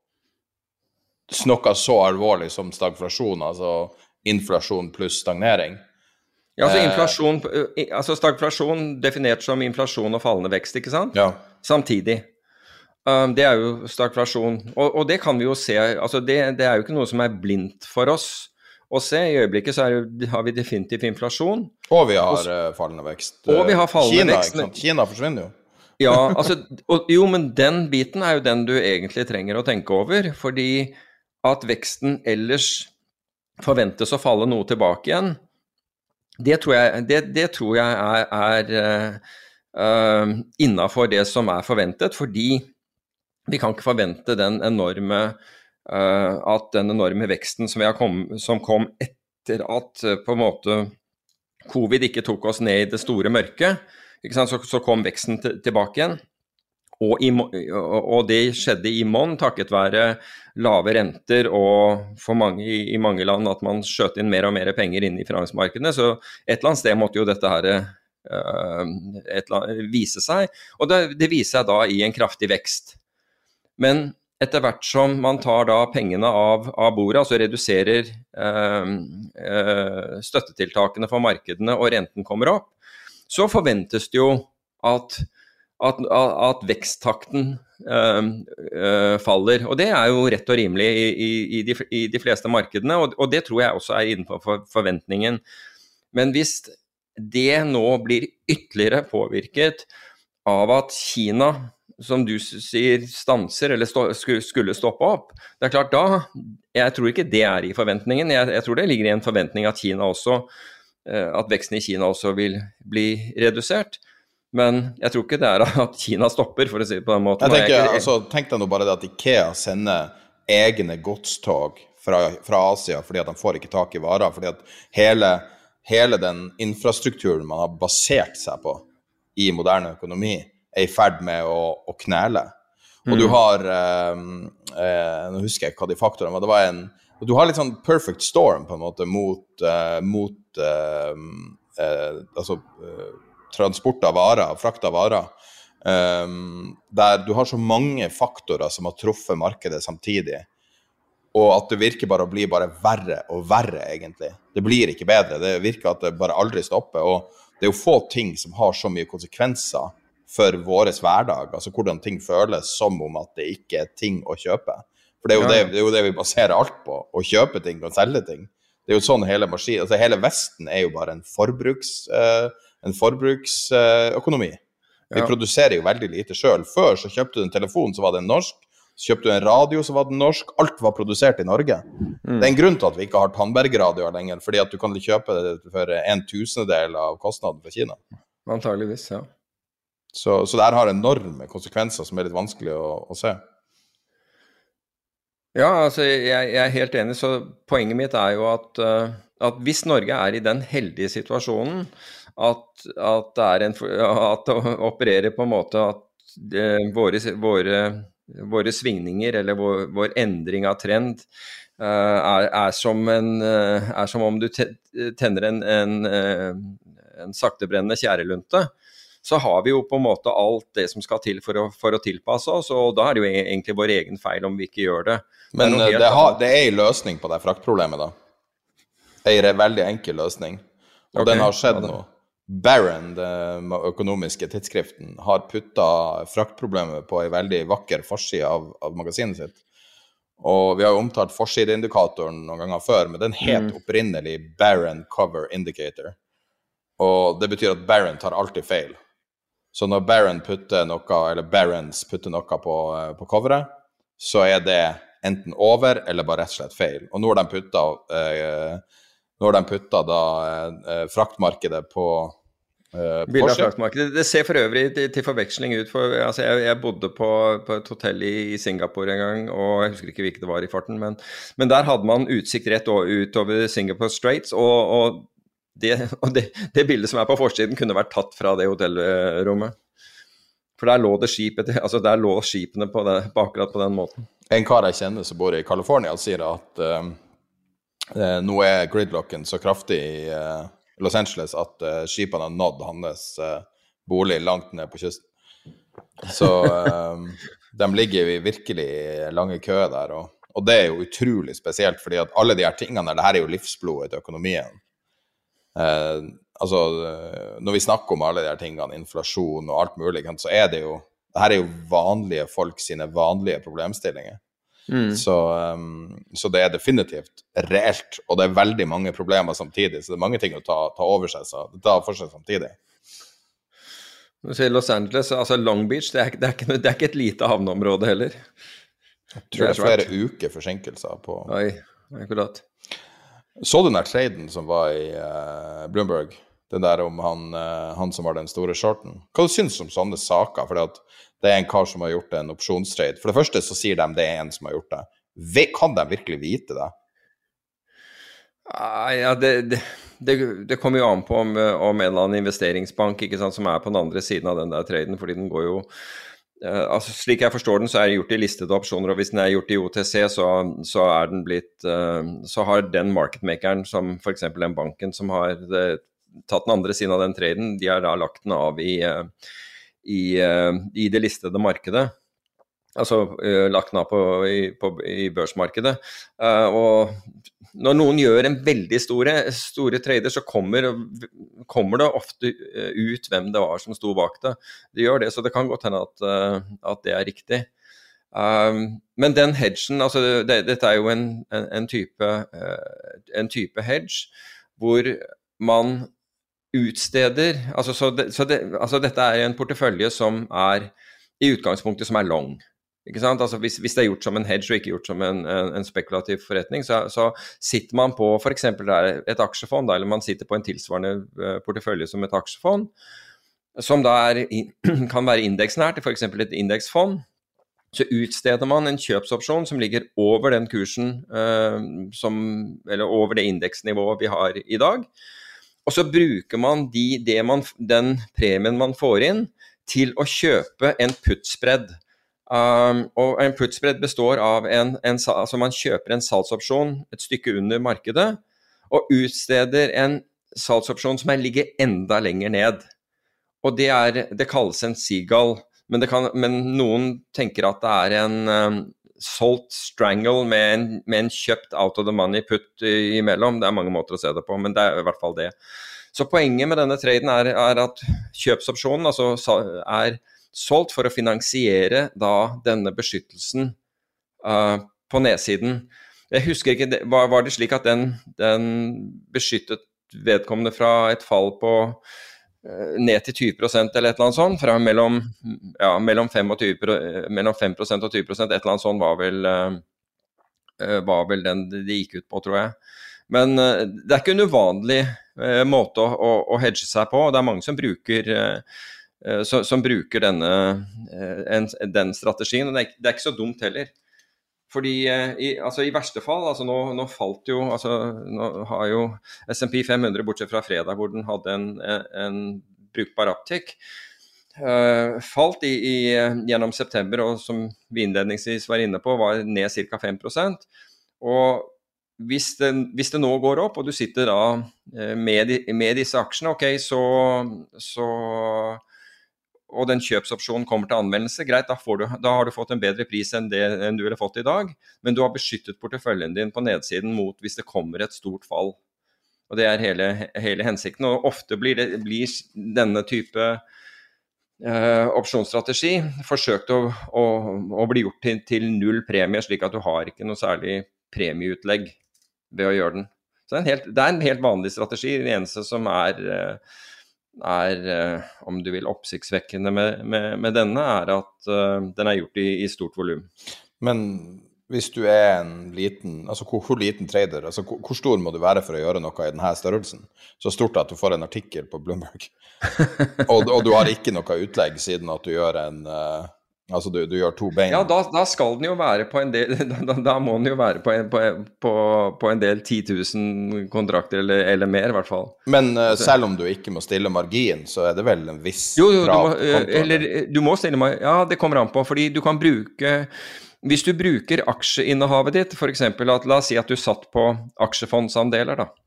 Speaker 6: noe så alvorlig som stagflasjon, altså inflasjon pluss stagnering.
Speaker 7: Ja, altså inflasjon, altså stagflasjon definert som inflasjon og fallende vekst, ikke sant?
Speaker 6: Ja.
Speaker 7: Samtidig. Um, det er jo stagflasjon, og, og det kan vi jo se, altså det, det er jo ikke noe som er blindt for oss å se. I øyeblikket så er, har vi definitivt inflasjon.
Speaker 6: Og vi har og, uh, fallende vekst.
Speaker 7: Og vi har fallende
Speaker 6: Kina,
Speaker 7: vekst.
Speaker 6: Men, Kina forsvinner jo.
Speaker 7: Ja, altså, og, jo, men den biten er jo den du egentlig trenger å tenke over, fordi at veksten ellers forventes å falle noe tilbake igjen. Det tror jeg, det, det tror jeg er, er uh, innenfor det som er forventet, fordi vi kan ikke forvente den enorme, uh, at den enorme veksten som, vi har kom, som kom etter at uh, på en måte covid ikke tok oss ned i det store mørket, ikke sant? Så, så kom veksten til, tilbake igjen. Og, i, og det skjedde i måned takket være lave renter og for mange i, i mange land at man skjøt inn mer og mer penger inn i finansmarkedene, så et eller annet sted måtte jo dette her uh, et eller annet, vise seg, og det, det viser seg da i en kraftig vekst. Men etter hvert som man tar da pengene av, av bordet, altså reduserer uh, uh, støttetiltakene for markedene og renten kommer opp, så forventes det jo at At, at veksttakten øh, øh, faller, og det er jo rett og rimelig i, i, i, de, i de fleste markedene, og, og det tror jeg også er innenfor for, forventningen. Men hvis det nå blir ytterligere påvirket av at Kina som du sier, stanser eller stå, skulle stoppe opp, det er klart da, jeg tror ikke det er i forventningen. Jeg, jeg tror det ligger i en forventning at Kina også, at veksten i Kina også vil bli redusert. Men jeg tror ikke det er at Kina stopper, for å si det på den måten.
Speaker 6: Jeg tenker, jeg, altså, tenk deg nå bare det at IKEA sender egne godstog fra, fra Asia, fordi at de får ikke tak i varer, fordi at hele, hele den infrastrukturen man har basert seg på i moderne økonomi er i ferd med å, å knele. Og mm. du har, eh, eh, nå husker jeg hva de faktorene var, det var en, du har litt sånn perfect storm på en måte mot, eh, mot eh, eh, altså eh, transport av varer, frakt av varer, eh, der du har så mange faktorer som har truffet markedet samtidig, og at det virker bare å bli bare verre og verre egentlig. Det blir ikke bedre, det virker at det bare aldri stopper, og det er jo få ting som har så mye konsekvenser for våres hverdag, altså hvordan ting føles som om at det ikke er ting å kjøpe. For det er jo, ja. det, det, er jo det vi baserer alt på, å kjøpe ting og selge ting. Det er jo sånn hele maskin, altså hele Vesten er jo bare en forbruks, uh, en forbruksøkonomi. Uh, vi ja. produserer jo veldig lite selv. Før så kjøpte du en telefon, så var den norsk. Så kjøpte du en radio, så var den norsk. Alt var produsert i Norge. Mm. Det er en grunn til at vi ikke har Tandberg-radioer lenger, fordi at du kan kjøpe det for en tusendedel av kostnaden for Kina.
Speaker 7: Antageligvis, ja.
Speaker 6: Så, så det her har enorme konsekvenser som er litt vanskelig å, å se.
Speaker 7: Ja, altså jeg, jeg er helt enig, så poenget mitt er jo at, uh, at hvis Norge er i den heldige situasjonen, at, at det er en, at det opererer på en måte at uh, våre, våre, våre svingninger eller vår, vår endring av trend uh, er, er, som en, uh, er som om du tenner en, en, uh, en saktebrennende tjærelunte, så har vi jo på en måte alt det som skal til for å, for å tilpasse oss, og da er det jo egentlig vår egen feil om vi ikke gjør det.
Speaker 6: Men det, det, har, det er en løsning på det fraktproblemet da. Det er en veldig enkel løsning, og okay. den har skjedd nå. Barron, den økonomiske tidsskriften, har puttet fraktproblemet på en veldig vakker forside av, av magasinet sitt. Og vi har jo omtalt forsideindikatoren noen ganger før, men den het opprinnelig Barron Cover Indicator. Og det betyr at Barron tar alltid feil. Så når Barron putter noe, eller Barrons putter noe på, på coveret, så er det enten over eller bare rett og slett feil. Og nå har de puttet, eh, nå har de puttet da, eh, fraktmarkedet på eh,
Speaker 7: Bildet av fraktmarkedet. Det ser for øvrig til, til forveksling ut. For, altså jeg, jeg bodde på, på et hotell i, i Singapore en gang, og jeg husker ikke hvilket det var i farten, men, men der hadde man utsikt rett utover Singapore Straits, og, og Det, og det, det bildet som er på forsiden kunne vært tatt fra det hotellrommet. For der lå det skipet, altså der lå skipene på, det, på akkurat på den måten.
Speaker 6: En kar jeg kjenner som bor i California sier at uh, uh, nå er gridlocken så kraftig i uh, Los Angeles at uh, skipene har nådd hans uh, bolig langt ned på kysten. Så uh, de ligger i virkelig lange køer der, og, og det er jo utrolig spesielt, fordi at alle de her tingene, det her er jo livsblodet til økonomien. Eh, altså, når vi snakker om alle de her tingene, inflasjon og alt mulig, så er det jo, det her er jo vanlige folk sine vanlige problemstillinger. Mm. Så, um, så det er definitivt reelt, og det er veldig mange problemer samtidig, så det er mange ting å ta, ta over seg, så det tar for seg samtidig.
Speaker 7: Du sier Los Angeles, altså Long Beach, det er, det er, ikke, det er ikke et lite havneområde heller.
Speaker 6: Jeg tror det er flere uker forsinkelser på...
Speaker 7: Oi, akkurat.
Speaker 6: Så du den der traden som var i uh, Bloomberg? Den der om han, uh, han som var den store shorten. Hva du synes om sånne saker? For det er en kar som har gjort en opsjonstrade. For det første så sier de det er en som har gjort det. Kan de virkelig vite det?
Speaker 7: Ah, ja, det, det, det, det kommer jo an på om, om en eller annen investeringsbank, ikke sant, som er på den andre siden av den der traden, fordi den går jo... Uh, altså, slik jeg forstår den, så er det gjort i listede opsjoner, og hvis den er gjort i O T C, så, så er den blitt uh, så har den marketmakeren, som for eksempel den banken som har det, tatt den andre siden av den traden, de har da lagt den av i, uh, i, uh, i det listede markedet, altså uh, lagt den av på, i, på, i børsmarkedet, uh, og når noen gjør en veldig store, store trader, så kommer, kommer det ofte ut hvem det var som sto bak det. Det gjør det, så det kan godt hende at, at det er riktig. Um, men den hedgen, altså det, dette er jo en, en, en, type, en type hedge hvor man utsteder, altså, så det, så det, altså dette er en portefølje som er i utgangspunktet som er long. Ikke sant? Altså hvis, hvis det er gjort som en hedge og ikke gjort som en, en, en spekulativ forretning, så, så sitter man på for eksempel der et aksjefond, da, eller man sitter på en tilsvarende portefølje som et aksjefond, som da er, kan være indeksnært, for eksempel et indeksfond. Så utsteder man en kjøpsopsjon som ligger over den kursen, eh, som, eller over det indeksnivået vi har i dag. Og så bruker man, de, det man den premien man får inn til å kjøpe en put-spread. Um, og en put-spread består av en, en, altså man kjøper en salgsopsjon et stykke under markedet, og utsteder en salgsopsjon som er ligger enda lenger ned. Og det, er, det kalles en Seagull, men, det kan, men noen tenker at det er en um, solgt strangle med en, med en kjøpt out of the money put imellom. Det er mange måter å se det på, men det er i hvert fall det. Så poenget med denne traden er, er at kjøpsopsjonen altså, er solgt for å finansiere da denne beskyttelsen uh, på nedsiden. Jeg husker ikke, var, var det slik at den, den beskyttet vedkommende fra et fall på uh, ned til tjue prosent eller et eller annet sånt, fra mellom, ja, mellom, fem og tjue, mellom fem prosent og tjue prosent, et eller annet sånt var vel, uh, var vel den det gikk ut på, tror jeg. Men uh, det er ikke en uvanlig uh, måte å, å, å hedge seg på, og det er mange som bruker uh, Så, som bruker denne, en, den strategien, og det er, det er ikke så dumt heller. Fordi i, altså i verste fall, altså nå, nå falt jo, altså nå har jo S and P fem hundre, bortsett fra fredag, hvor den hadde en, en brukbar uptick, uh, falt i, i, gjennom september, og som vi innledningsvis var inne på, var ned cirka fem prosent. Og hvis det, hvis det nå går opp, og du sitter da med, med disse aksjene, ok, så... så og den kjøpsopsjonen kommer til anvendelse, greit, da, får du, da har du fått en bedre pris enn, det, enn du ville fått i dag, men du har beskyttet porteføljen din på nedsiden mot hvis det kommer et stort fall. Og det er hele, hele hensikten, og ofte blir, det, blir denne type eh, opsjonsstrategi forsøkt å, å, å bli gjort til, til null premie, slik at du har ikke noe særlig premieutlegg ved å gjøre den. Så det er en helt, det er en helt vanlig strategi, det eneste som er... Eh, er, uh, om du vil, oppsiktsvekkende med, med, med denne, er at uh, den er gjort i, i stort volum.
Speaker 6: Men hvis du er en liten, altså hvor, hvor liten trader, altså hvor, hvor stor må du være for å gjøre noe i denne størrelsen? Så stort at du får en artikkel på Bloomberg. og, og du har ikke noe utlegg siden at du gjør en... Uh, Altså du, du gjør to bein.
Speaker 7: Ja, da, da skal den jo være på en del, da, da må den jo være på en, på, på, på en del ti tusen kontrakter eller, eller mer i hvert fall.
Speaker 6: Men uh, selv om du ikke må stille margin, så er det vel en viss
Speaker 7: jo, jo,
Speaker 6: krav?
Speaker 7: Du må, eller du må stille margin, ja det kommer an på, fordi du kan bruke, hvis du bruker aksjeinnehavet ditt, for eksempel at la oss si at du satt på aksjefondsandeler da,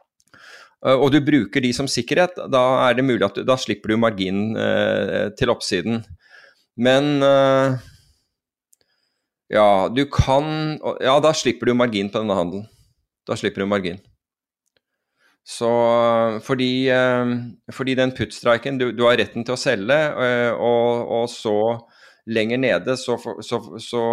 Speaker 7: og du bruker de som sikkerhet, da er det mulig at du, da slipper du margin uh, til oppsiden. Men uh, ja, du kan, ja da slipper du margin på denne handelen. Da slipper du margin. Så fordi, uh, fordi den put-striken, du, du har retten til å selge, uh, og, og så lenger nede så, så, så,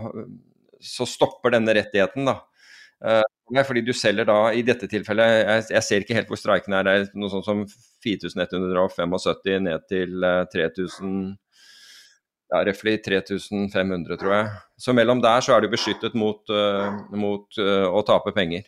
Speaker 7: så stopper denne rettigheten da. Uh, fordi du selger da, i dette tilfellet, jeg, jeg ser ikke helt hvor striken er, det er noe sånt som fire tusen ett hundre femogsytti ned til uh, tre tusen. Ja, røftlig tre tusen fem hundre, tror jeg. Så mellom der så er du beskyttet mot, uh, mot uh, å tape penger.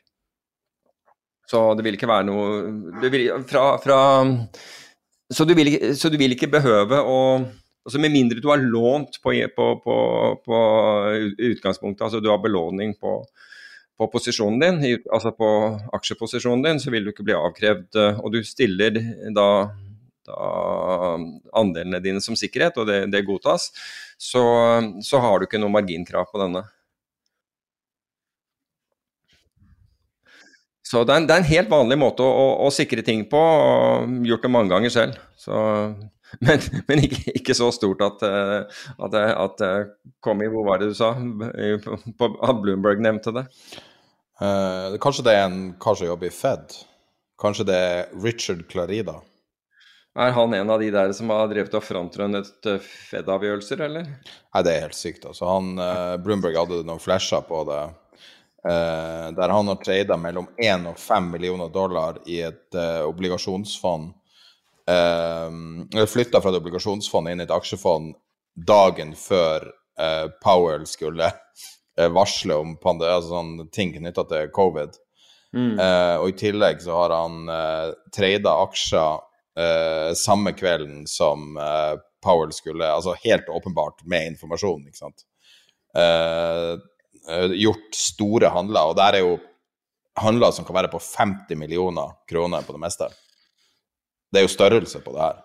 Speaker 7: Så det vil ikke være noe... Du vil, fra, fra, så, du vil, så du vil ikke behøve å... Altså med mindre du har lånt på, på, på, på utgangspunktet, altså du har belåning på, på posisjonen din, altså på aksjeposisjonen din, så vil du ikke bli avkrevd, og du stiller da... andelene dine som sikkerhet, og det, det godtas, så, så har du ikke noe marginkrav på denne. Så det er, en, det er en helt vanlig måte å, å, å sikre ting på, og gjort det mange ganger selv. Så, men men ikke, ikke så stort at, at, at kom i, hvor var det du sa? På, på, at Bloomberg nevnte det.
Speaker 6: Uh, kanskje det er en kar som jobber i Fed? Kanskje det er Richard Clarida?
Speaker 7: Er han en av de der som har drevet og frontrunnet Fed-avgjørelser, eller?
Speaker 6: Nei, det er helt sykt. Altså. Han, uh, Bloomberg hadde noen flasher på det, uh, der han har tradet mellom én og fem millioner dollar i et uh, obligasjonsfond. Uh, flyttet fra et obligasjonsfond inn i et aksjefond dagen før uh, Powell skulle uh, varsle om pande- altså sånn ting knyttet til covid. Mm. Uh, og i tillegg så har han uh, tradet aksjer uh, samme kvelden som uh, Powell skulle, altså helt åpenbart med informasjon, ikke sant? Uh, uh, gjort store handler, og der er jo handler som kan være på femti millioner kroner på det meste. Det er jo størrelse på det her.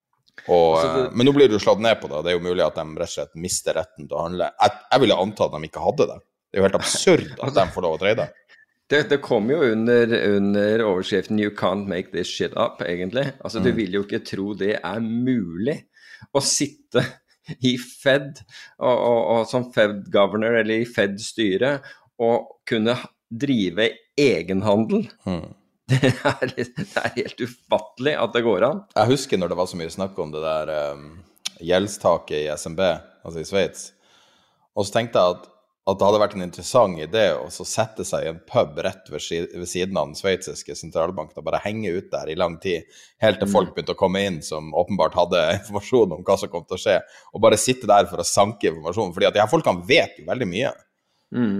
Speaker 6: Og, altså det... Men nå blir det jo slått ned på det, det er jo mulig at de rett og slett mister retten til å handle. Jeg, jeg ville anta at de ikke hadde det. Det er jo helt absurd at altså, de får lov å trade.
Speaker 7: Det, det kommer jo under, under overskriften «You can't make this shit up», egentlig. Altså, mm. du vil jo ikke tro det er mulig å sitte i Fed, og, og, og som Fed-governor, eller i Fed-styre, og kunne drive egenhandel. Mm. Det er, det er helt ufattelig at det går an.
Speaker 6: Jeg husker når det var så mye snakk om det der um, gjeldstaket i S M B, altså i Sveits. Og så tenkte jeg at, at det hadde vært en interessant idé å så sette seg i en pub rett ved, ved siden av den sveitsiske sentralbanken og bare henge ut der i lang tid, helt til folk begynte å komme inn som åpenbart hadde informasjon om hva som kom til å skje, og bare sitte der for å sanke informasjon, fordi at de her folkene vet jo veldig mye. Mm.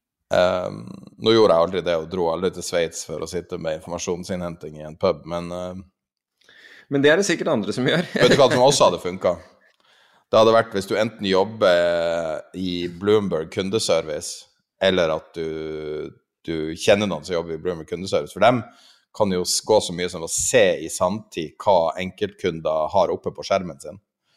Speaker 6: Um, nå gjorde jeg aldri det og dro aldri til Sveits for å sitte med informasjonsinnhenting i en pub, men uh,
Speaker 7: men det er det sikkert andre som gjør.
Speaker 6: Vet du hva som også hadde funket? Det hadde vært hvis du enten jobber i Bloomberg kundeservice, eller at du, du kjenner noen som jobber i Bloomberg kundeservice, for dem kan jo gå så mye som å se i samtid hva enkeltkunder har oppe på skjermen sin.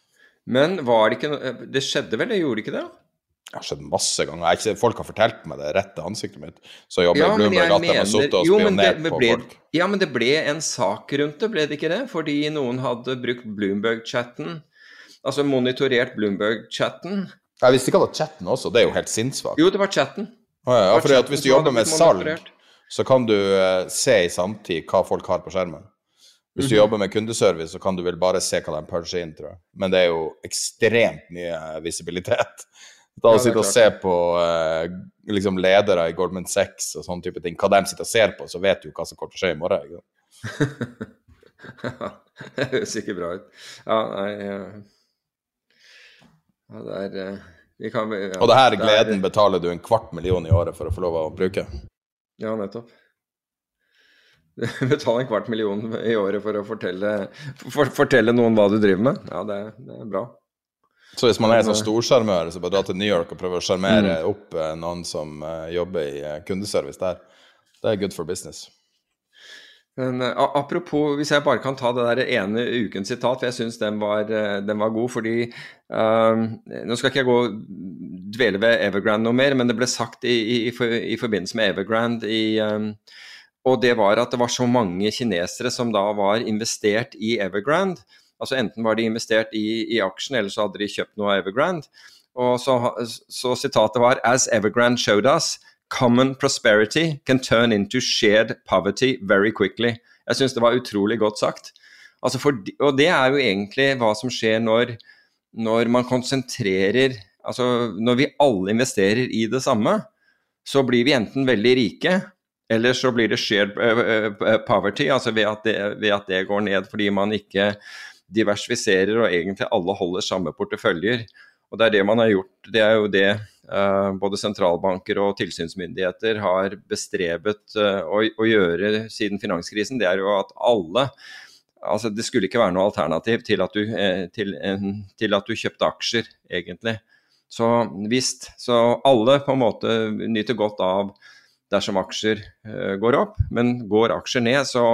Speaker 7: Men var det ikke, det skjedde vel, det gjorde ikke det?
Speaker 6: Det har skjedd masse ganger. Jeg ikke, folk har fortalt meg det rett til ansiktet mitt. Så jobber ja, Bloomberg at de har suttet og spionert på
Speaker 7: ble,
Speaker 6: folk.
Speaker 7: Ja, men det ble en sak rundt det, ble det ikke det? Fordi noen hadde brukt Bloomberg-chatten, altså monitorert Bloomberg-chatten.
Speaker 6: Jeg visste ikke at det var chatten også, det er jo helt sinnssvakt.
Speaker 7: Jo, det var chatten.
Speaker 6: Ja, ja, fordi at hvis du jobber med salg, så kan du uh, se i samtid hva folk har på skjermen. Hvis du mm-hmm. jobber med kundeservice, så kan du vel bare se hva de purger inn, tror jeg. Men det er jo ekstremt mye visibilitet. Da å ja, sitte og se på uh, liksom ledere i Goldman Sachs og sånne type ting. Hva de sitter og ser på, så vet du hva som kommer til å skje i morgen. Ikke?
Speaker 7: Ja, det høres ikke bra ut. Ja, nei... Ja, ja det er... Uh, vi kan, ja,
Speaker 6: og det her gleden er, betaler du en kvart million i året for å få lov å bruke.
Speaker 7: Ja, nettopp. Du betaler en kvart million i året for å fortelle, for, fortelle noen hva du driver med. Ja, det, det er bra.
Speaker 6: Så hvis man er sånn storskjermør, så bare dra til New York og prøve å skjermere mm. opp eh, noen som eh, jobber i eh, kundeservice der. Det er good for business.
Speaker 7: Men uh, apropos, hvis jeg bare kan ta det der ene ukens sitat, for jeg synes den var, uh, den var god, fordi uh, nå skal ikke jeg gå dvele ved Evergrande noe mer, men det ble sagt i, i, i, for, i forbindelse med Evergrande, i, um, og det var at det var så mange kinesere som da var investert i Evergrande. Altså enten var de investert i, i aksjen, eller så hadde de kjøpt noe av Evergrande. Og så, så sitatet var, as Evergrande showed us, common prosperity can turn into shared poverty very quickly. Jeg synes det var utrolig godt sagt. Altså for, og det er jo egentlig hva som skjer når, når man konsentrerer, altså når vi alle investerer i det samme, så blir vi enten veldig rike, eller så blir det shared poverty, altså ved at det, ved at det går ned fordi man ikke diversifiserer og egentlig alle holder samme porteføljer. Og det er det man har gjort, det er jo det uh, både sentralbanker og tilsynsmyndigheter har bestrebet uh, å, å gjøre siden finanskrisen. Det er jo at alle, altså det skulle ikke være noe alternativ til at du, eh, til en, til at du kjøpte aksjer, egentlig. Så visst, så alle på en måte nyter godt av dersom aksjer uh, går opp, men går aksjer ned, så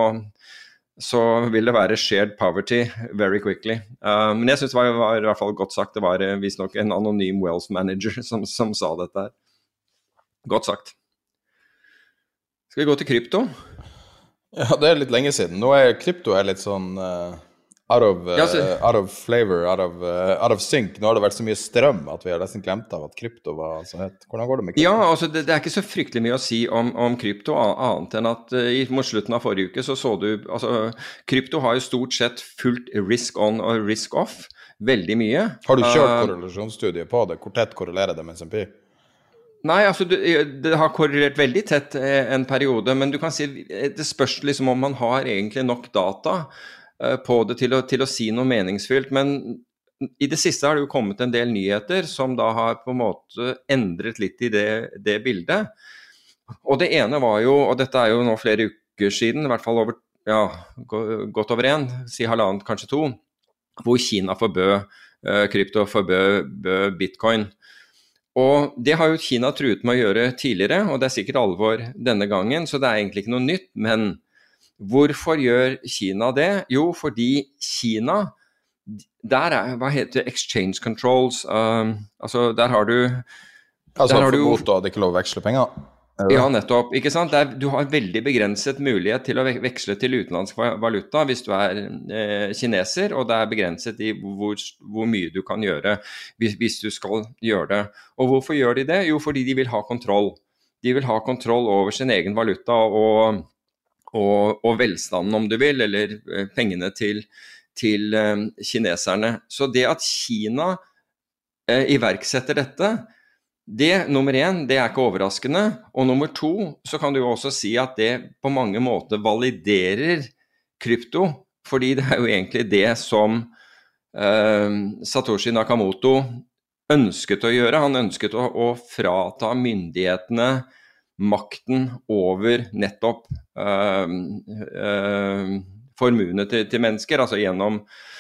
Speaker 7: så vil det være shared poverty very quickly. Uh, men jeg synes det var, var i hvert fall godt sagt, det var visst nok en anonym wealth manager som, som sa dette her. Godt sagt. Skal vi gå til krypto?
Speaker 6: Ja, det er litt lenge siden. Nå er krypto er litt sånn uh, out, of, uh, ja, så... out of flavor, out of, uh, out of sync. Nå har det vært så mye strøm at vi har nesten glemt av at krypto var så hett. Hvordan går det med krypto?
Speaker 7: Ja, altså det, det er ikke så fryktelig mye å si om, om krypto, annet enn at uh, i, mot slutten av forrige uke så så du, altså krypto har jo stort sett fullt risk on og risk off, veldig mye.
Speaker 6: Har du kjørt uh, korrelasjonsstudier på det? Hvor tett korrelerer det med S and P?
Speaker 7: Nei, altså det, det har korrelert veldig tett en periode, men du kan si, det spørs liksom om man har egentlig nok data på det til å, til å si noe meningsfylt, men i det siste har det jo kommet en del nyheter som da har på en måte endret litt i det, det bildet. Og det ene var jo, og dette er jo nå flere uker siden, i hvert fall over, ja, godt over en, si halvannet, kanskje to, hvor Kina forbød uh, krypto, forbød bitcoin. Og det har jo Kina truet med å gjøre tidligere, og det er sikkert alvor denne gangen, så det er egentlig ikke noe nytt, men hvorfor gjør Kina det? Jo, fordi Kina, der er, hva heter det, exchange controls, um, altså der har du...
Speaker 6: Altså
Speaker 7: der har
Speaker 6: for
Speaker 7: du,
Speaker 6: mot at det ikke lov å veksle penger?
Speaker 7: Ja, nettopp, ikke sant? Der, du har veldig begrenset mulighet til å veksle til utenlandsk valuta hvis du er eh, kineser, og det er begrenset i hvor, hvor mye du kan gjøre hvis, hvis du skal gjøre det. Og hvorfor gjør de det? Jo, fordi de vil ha kontroll. De vil ha kontroll over sin egen valuta og, og, og velstanden, om du vil, eller eh, pengene til, til eh, kineserne. Så det at Kina eh, iverksetter dette, det, nummer én, det er ikke overraskende, og nummer to, så kan du jo også si at det på mange måter validerer krypto, fordi det er jo egentlig det som eh, Satoshi Nakamoto ønsket å gjøre. Han ønsket å, å frata myndighetene makten over nettopp eh, eh, formuene til, til mennesker, altså gjennom,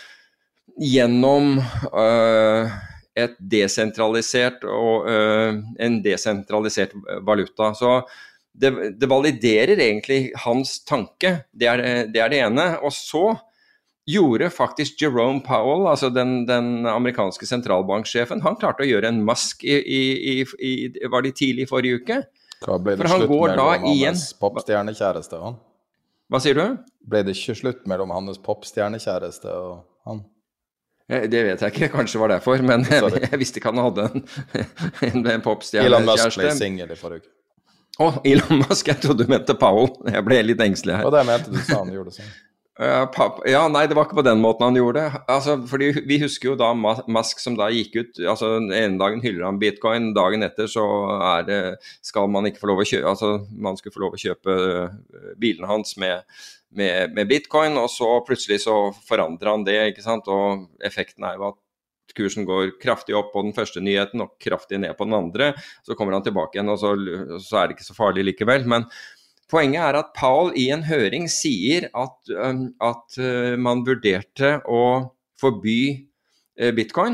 Speaker 7: gjennom eh, et desentralisert og uh, en desentralisert valuta. Så det, det validerer egentlig hans tanke, det er det, er det ene. Og så gjorde faktisk Jerome Powell, altså den, den amerikanske sentralbanksjefen, han klarte å gjøre en mask i, i, i, i var det tidlig i forrige uke?
Speaker 6: Hva ble det slutt mellom hans popstjernekjæreste og han?
Speaker 7: Hva sier du?
Speaker 6: Ble det ikke slutt mellom hans popstjernekjæreste og han?
Speaker 7: Det vet jeg ikke, kanskje var det derfor, men jeg, jeg visste ikke han hadde en, en, en popstjerne.
Speaker 6: Elon Musk ble single i forrige uke.
Speaker 7: Å, oh, Elon Musk, jeg trodde du mente Powell. Jeg ble litt engstelig her.
Speaker 6: Og det mente du sa han gjorde sånn.
Speaker 7: Ja, nei, det var ikke på den måten han gjorde det. Altså, fordi vi husker jo da Musk som da gikk ut, altså en dagen hyller han bitcoin, dagen etter så er det, skal man ikke få lov å kjøpe, altså man skulle få lov å kjøpe bilen hans med, med, med bitcoin, og så plutselig så forandrer han det, ikke sant, og effekten er jo at kursen går kraftig opp på den første nyheten og kraftig ned på den andre, så kommer han tilbake igjen, og så, så er det ikke så farlig likevel, men poenget er at Powell i en høring sier at, um, at uh, man vurderte å forby uh, bitcoin,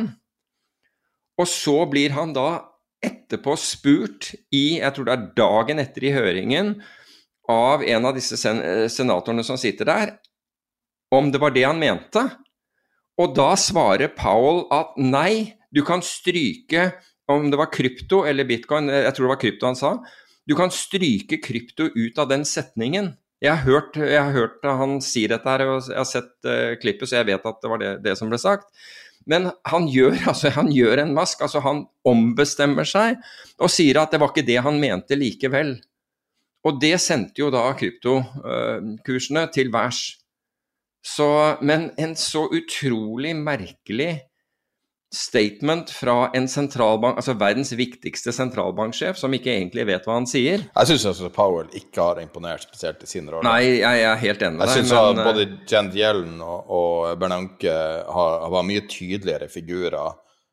Speaker 7: og så blir han da etterpå spurt i, jeg tror det er dagen etter i høringen, av en av disse sen senatorene som sitter der, om det var det han mente, og da svarer Powell at nei, du kan stryke, om det var krypto eller bitcoin, jeg tror det var krypto han sa, du kan stryke krypto ut av den setningen. Jeg har hørt, jeg har hørt han si dette her, og jeg har sett uh, klippet, så jeg vet at det var det, det som ble sagt. Men han gjør, altså, han gjør en mask, altså han ombestemmer seg, og sier at det var ikke det han mente likevel. Og det sendte jo da kryptokursene uh, til værs. Så, men en så utrolig merkelig statement fra en sentralbank, altså verdens viktigste sentralbanksjef, som ikke egentlig vet hva han sier.
Speaker 6: Jeg synes altså Powell ikke har imponert spesielt i sin rolle.
Speaker 7: Nei, jeg, jeg er helt enig med
Speaker 6: deg. Jeg synes
Speaker 7: men,
Speaker 6: at både Janet Yellen og, og Bernanke har, har mye tydeligere figurer.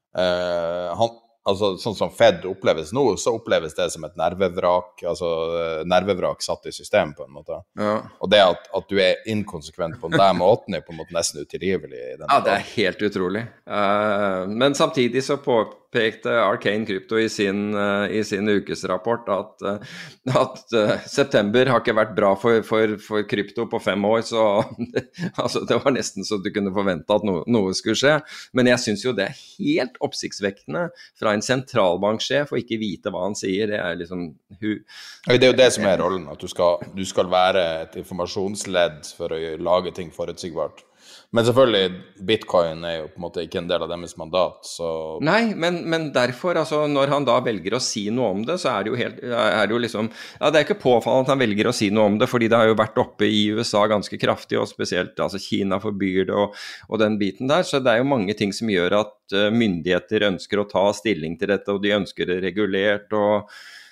Speaker 6: Uh, han, altså sånn som Fed oppleves nå, så oppleves det som et nervevrak, altså nervevrak satt i system på en måte. Ja. Og det at, at du er inkonsekvent på den måten er på en måte nesten utilgivelig. I den
Speaker 7: ja, det er helt utrolig. Uh, men samtidig så påpekte Arcane Crypto i sin, uh, i sin ukesrapport at, uh, at uh, september har ikke vært bra for, for, for krypto på fem år, så altså, det var nesten så du kunne forvente at no, noe skulle skje. Men jeg synes jo det er helt oppsiktsvekkende fra en sentralbanksjef og ikke vite hva han sier. Det er liksom hu
Speaker 6: det er jo det som er rollen, at du skal, du skal være et informasjonsledd for å lage ting forutsigbart. Men selvfølgelig, bitcoin er jo på en måte ikke en del av deres mandat, så...
Speaker 7: Nei, men, men derfor, altså, når han da velger å si noe om det, så er det jo helt, er det jo liksom... Ja, det er ikke påfallende at han velger å si noe om det, fordi det har jo vært oppe i U S A ganske kraftig, og spesielt, altså Kina forbyr det, og, og den biten der, så det er jo mange ting som gjør at uh, myndigheter ønsker å ta stilling til dette, og de ønsker det regulert, og...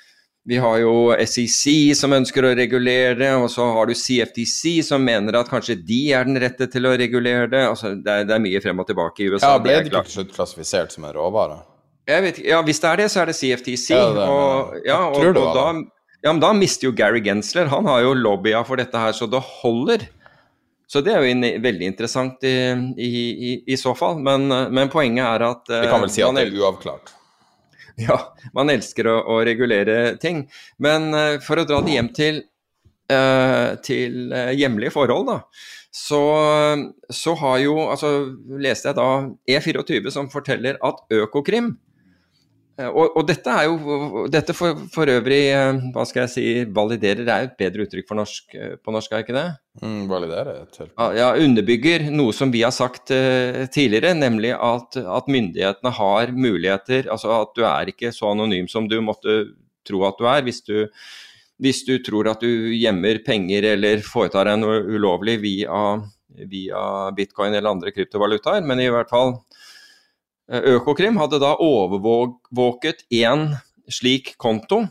Speaker 7: vi har jo S E C som ønsker å regulere det, og så har du C F T C som mener at kanskje de er den rette til å regulere det. Altså, det er, det er mye frem og tilbake i U S A.
Speaker 6: Ja, ble det ikke til slutt klassifisert som en råvare?
Speaker 7: Jeg vet, ja, hvis det er det, så er det C F T C.
Speaker 6: Ja, det er,
Speaker 7: og, ja, og,
Speaker 6: tror du
Speaker 7: og da, ja, men da mister jo Gary Gensler. Han har jo lobbyet for dette her, så det holder. Så det er jo in, veldig interessant i, i, i, i så fall. Men, men poenget er at...
Speaker 6: Vi kan vel si at det er uavklart.
Speaker 7: Ja, man elsker å, å regulere ting. Men uh, for å dra det hjem til, uh, til uh, hjemlige forhold da, så, så har jo, altså leste jeg da E tjuefire som forteller at Økokrim, uh, og, og dette er jo, dette for, for øvrig, uh, hva skal jeg si, validerer, det er jo et bedre uttrykk for norsk, uh, på norsk, er ikke det?
Speaker 6: Mm, validerer, til.
Speaker 7: Ja, underbygger noe som vi har sagt uh, tidligere, nemlig at, at myndighetene har muligheter, altså at du er ikke så anonym som du måtte tro at du er, hvis du, hvis du tror at du gjemmer penger eller foretar en ulovlig via, via bitcoin eller andre kryptovalutaer, men i hvert fall Økokrim hadde da overvåket en slik konto,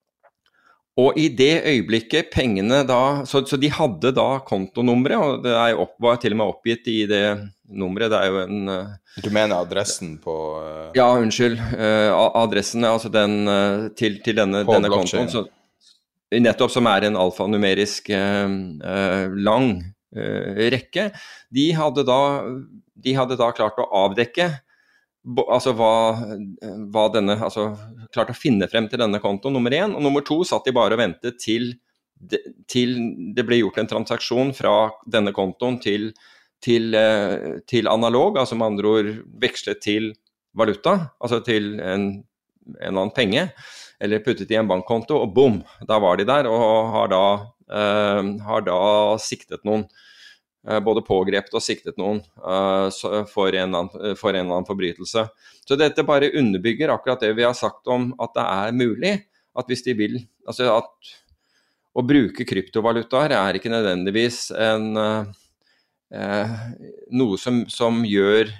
Speaker 7: og i det øyeblikket pengene da, så, så de hadde da kontonummeret, og det er opp, var til og med oppgitt i det nummeret, det er jo en...
Speaker 6: Du mener adressen på... Uh...
Speaker 7: Ja, unnskyld, uh, adressen, altså den uh, til, til denne, denne kontoen, så, nettopp som er en alfanumerisk uh, uh, lang uh, rekke, de hadde, da, de hadde da klart å avdekke altså hva, hva denne, altså klart å finne frem til denne kontoen, nummer én, og nummer to satt de bare og ventet til, til det ble gjort en transaksjon fra denne kontoen til, til, til analog, altså med andre ord vekslet til valuta, altså til en, en eller annen penge, eller puttet i en bankkonto, og boom, da var de der, og har da, uh, har da siktet noen, både pågrepet og siktet noen uh, for, en annen, for en eller annen forbrytelse. Så dette bare underbygger akkurat det vi har sagt om at det er mulig, at hvis de vil, altså at å bruke kryptovalutaer er ikke nødvendigvis en, uh, uh, noe som, som gjør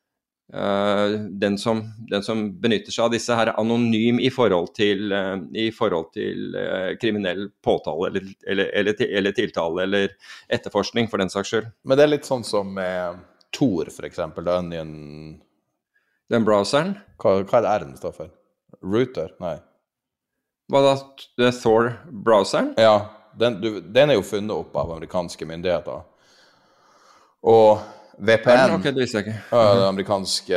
Speaker 7: uh, den, som, den som benytter seg av disse her anonym i forhold til, uh, i forhold til uh, kriminell påtale eller, eller, eller, eller tiltale eller etterforskning for den saks skyld.
Speaker 6: Men det er litt sånn som med Tor for eksempel, The Onion...
Speaker 7: Den browseren?
Speaker 6: Hva, hva er det R-en står for? Router? Nei.
Speaker 7: Hva da? The Tor-browseren?
Speaker 6: Ja, den, du, den er jo funnet opp av amerikanske myndigheter. Og V P N...
Speaker 7: Ok, det visste jeg ikke.
Speaker 6: Ja, det amerikanske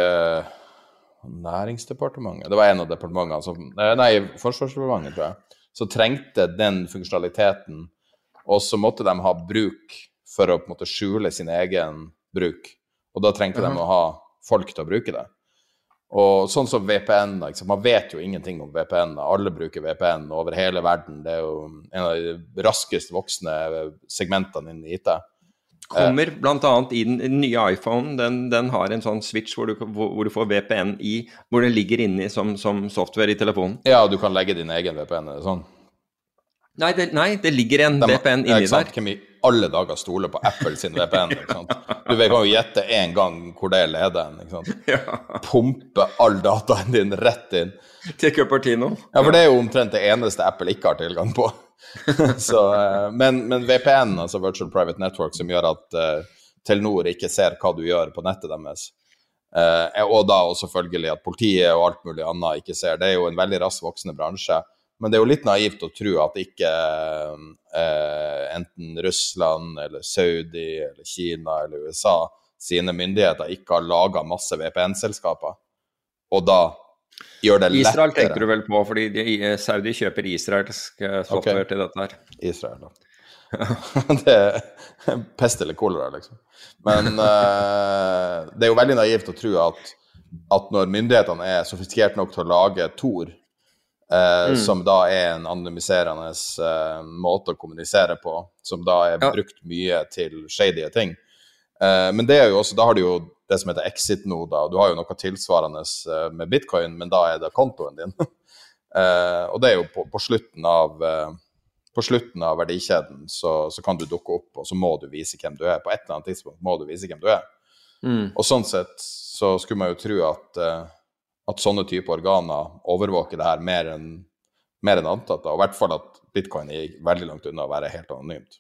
Speaker 6: næringsdepartementet. Det var en av departementene som... Nei, forsvarsdepartementet, tror jeg. Så trengte den funksjonaliteten, og så måtte de ha bruk for å på en måte skjule sin egen bruk. Og da trengte uh-huh. de å ha folk til å bruke det. Og sånn som V P N, liksom, man vet jo ingenting om V P N. Alle bruker V P N over hele verden. Det er jo en av de raskest voksende segmentene innen I T.
Speaker 7: Kommer blant annet i den, den nye iPhone, den, den har en sånn switch hvor du, hvor, hvor du får V P N i, hvor den ligger inne som, som software i telefonen.
Speaker 6: Ja, du kan legge din egen V P N, er det sånn?
Speaker 7: Nei, det, nei, det ligger en
Speaker 6: De,
Speaker 7: V P N inni
Speaker 6: ja,
Speaker 7: der.
Speaker 6: Hvem i alle dager stoler på Apple sin V P N, ikke sant? Du kan jo gjette en gang hvor det er lederen, ikke sant?
Speaker 7: Ja.
Speaker 6: Pumpe all dataen din rett inn.
Speaker 7: Til Cupertino.
Speaker 6: Ja, for det er jo omtrent det eneste Apple ikke har tilgang på. Så, men, men V P N, altså Virtual Private Network, som gjør at uh, Telenor ikke ser hva du gjør på nettet deres, uh, og da også selvfølgelig at politiet og alt mulig annet ikke ser, det er jo en veldig raskt voksende bransje. Men det er jo litt naivt å tro at ikke uh, enten Russland eller Saudi eller Kina eller U S A sine myndigheter ikke har laget masse V P N-selskaper, og da gjør det lettere.
Speaker 7: Israel tenker du vel på, fordi de, Saudi kjøper israelsk software okay. til dette her.
Speaker 6: Israel, da. Det er pest eller kolera, liksom. Men uh, det er jo veldig naivt å tro at, at når myndighetene er sofistikert nok til å lage Tor, uh, mm. som da er en anonymiserende uh, måte å kommunisere på, som da er ja. brukt mye til shady'e ting. Uh, men det er jo også, da har du jo det som heter exit-noder, og du har jo noe tilsvarende med bitcoin, men da er det kontoen din. uh, og det er jo på, på, slutten av, uh, på slutten av verdikjeden, så, så kan du dukke opp, og så må du vise hvem du er. På et eller annet tidspunkt må du vise hvem du er. Mm. Og sånn sett så skulle man jo tro at, uh, at sånne type organer overvåker det her mer enn mer enn antatt, da. Og i hvert fall at Bitcoin er veldig langt unna å være helt anonymt.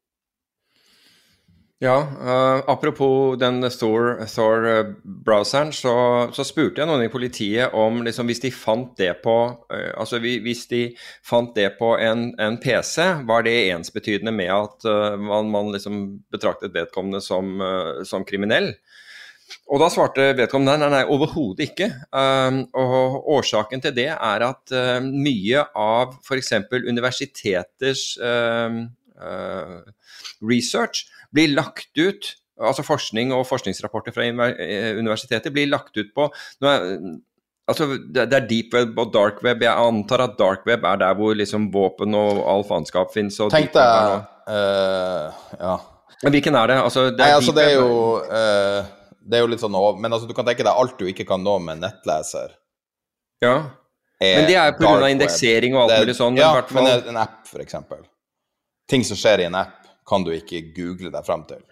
Speaker 7: Ja, uh, apropos den Thor-browseren, så, så spurte jeg noen i politiet om liksom, hvis de fant det på, uh, altså hvis de fant det på en, en P C, var det ensbetydende med at uh, man, man liksom betraktet vedkommende som, uh, som kriminell? Og da svarte vedkommende, nei, nei, nei, overhodet ikke. Um, og årsaken til det er at uh, mye av for eksempel universiteters uh, uh, research blir lagt ut, altså forskning og forskningsrapporter fra universitetet blir lagt ut på, nå er, altså det er deep web og dark web, jeg antar at dark web er der hvor liksom våpen og all faenskap finnes.
Speaker 6: Tenk deg, uh, ja.
Speaker 7: Men hvilken er det? Altså, det er,
Speaker 6: Nei, altså, det er jo, uh, det er jo litt sånn, men altså du kan tenke deg alt du ikke kan nå med nettleser.
Speaker 7: Ja, men det er på grunn av indeksering og alt mulig sånn.
Speaker 6: Ja,
Speaker 7: i hvert fall.
Speaker 6: men en app for eksempel. Ting som skjer i en app, kan du ikke google deg frem til.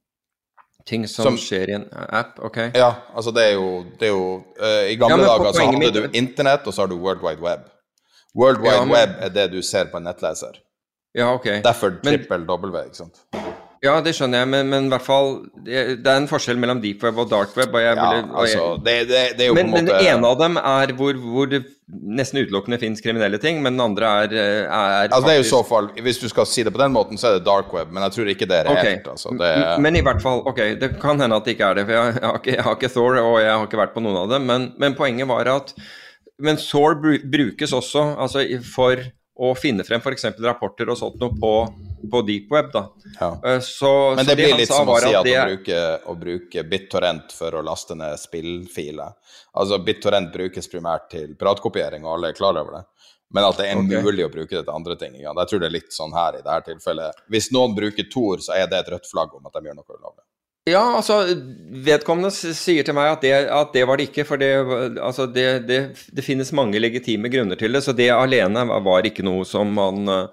Speaker 7: Ting som, som skjer i en app, ok.
Speaker 6: Ja, altså det er jo, det er jo uh, i gamle ja, dager så hadde mitt... du internet, og så har du World Wide Web. World Wide ja, men... Web er det du ser på en nettleser.
Speaker 7: Ja, ok.
Speaker 6: Derfor trippel W, ikke sant?
Speaker 7: Ja, det skjønner jeg, men, men i hvert fall, det, det er en forskjell mellom deep web og dark web. Og jeg
Speaker 6: ja,
Speaker 7: ville, og jeg...
Speaker 6: altså, det, det, det er jo
Speaker 7: men,
Speaker 6: på en måte...
Speaker 7: Men en av dem er hvor, hvor det nesten utelukkende finnes kriminelle ting, men den andre er, er
Speaker 6: altså, faktisk... det er jo i så fall, hvis du skal si det på den måten, så er det dark web, men jeg tror ikke det er reelt.
Speaker 7: Okay.
Speaker 6: Altså, det...
Speaker 7: Men i hvert fall, ok, det kan hende at det ikke er det, for jeg, jeg, har, ikke, jeg har ikke Thor, og jeg har ikke vært på noen av dem, men, men poenget var at men Thor brukes også altså, for å finne frem for eksempel rapporter og sånt noe på, på deep web da.
Speaker 6: Ja.
Speaker 7: Så,
Speaker 6: men det,
Speaker 7: så det
Speaker 6: blir litt som å si at, at
Speaker 7: det...
Speaker 6: å, bruke, å bruke BitTorrent for å laste ned spillfiler. Altså BitTorrent brukes primært til piratkopiering, og alle er klar over det. Men at det er okay. mulig å bruke det til andre ting. Ja. Jeg tror det er litt sånn her i dette tilfellet. Hvis noen bruker Tor, så er det et rødt flagg om at de gjør noe ulovlig.
Speaker 7: Ja, altså, vedkommende sier til meg at det, at det var det ikke, for det, altså, det, det, det finnes mange legitime grunner til det, så det alene var ikke noe som man, uh,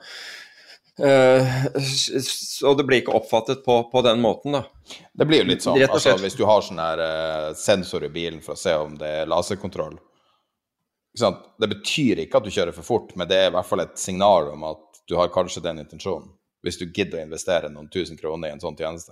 Speaker 7: så det ble ikke oppfattet på, på den måten da.
Speaker 6: Det blir jo litt sånn, altså, hvis du har sånn her uh, sensor i bilen for å se om det er laserkontroll, ikke sant? Det betyr ikke at du kjører for fort, men det er i hvert fall et signal om at du har kanskje den intensjonen, hvis du gidder å investere noen tusen kroner i en sånn tjeneste.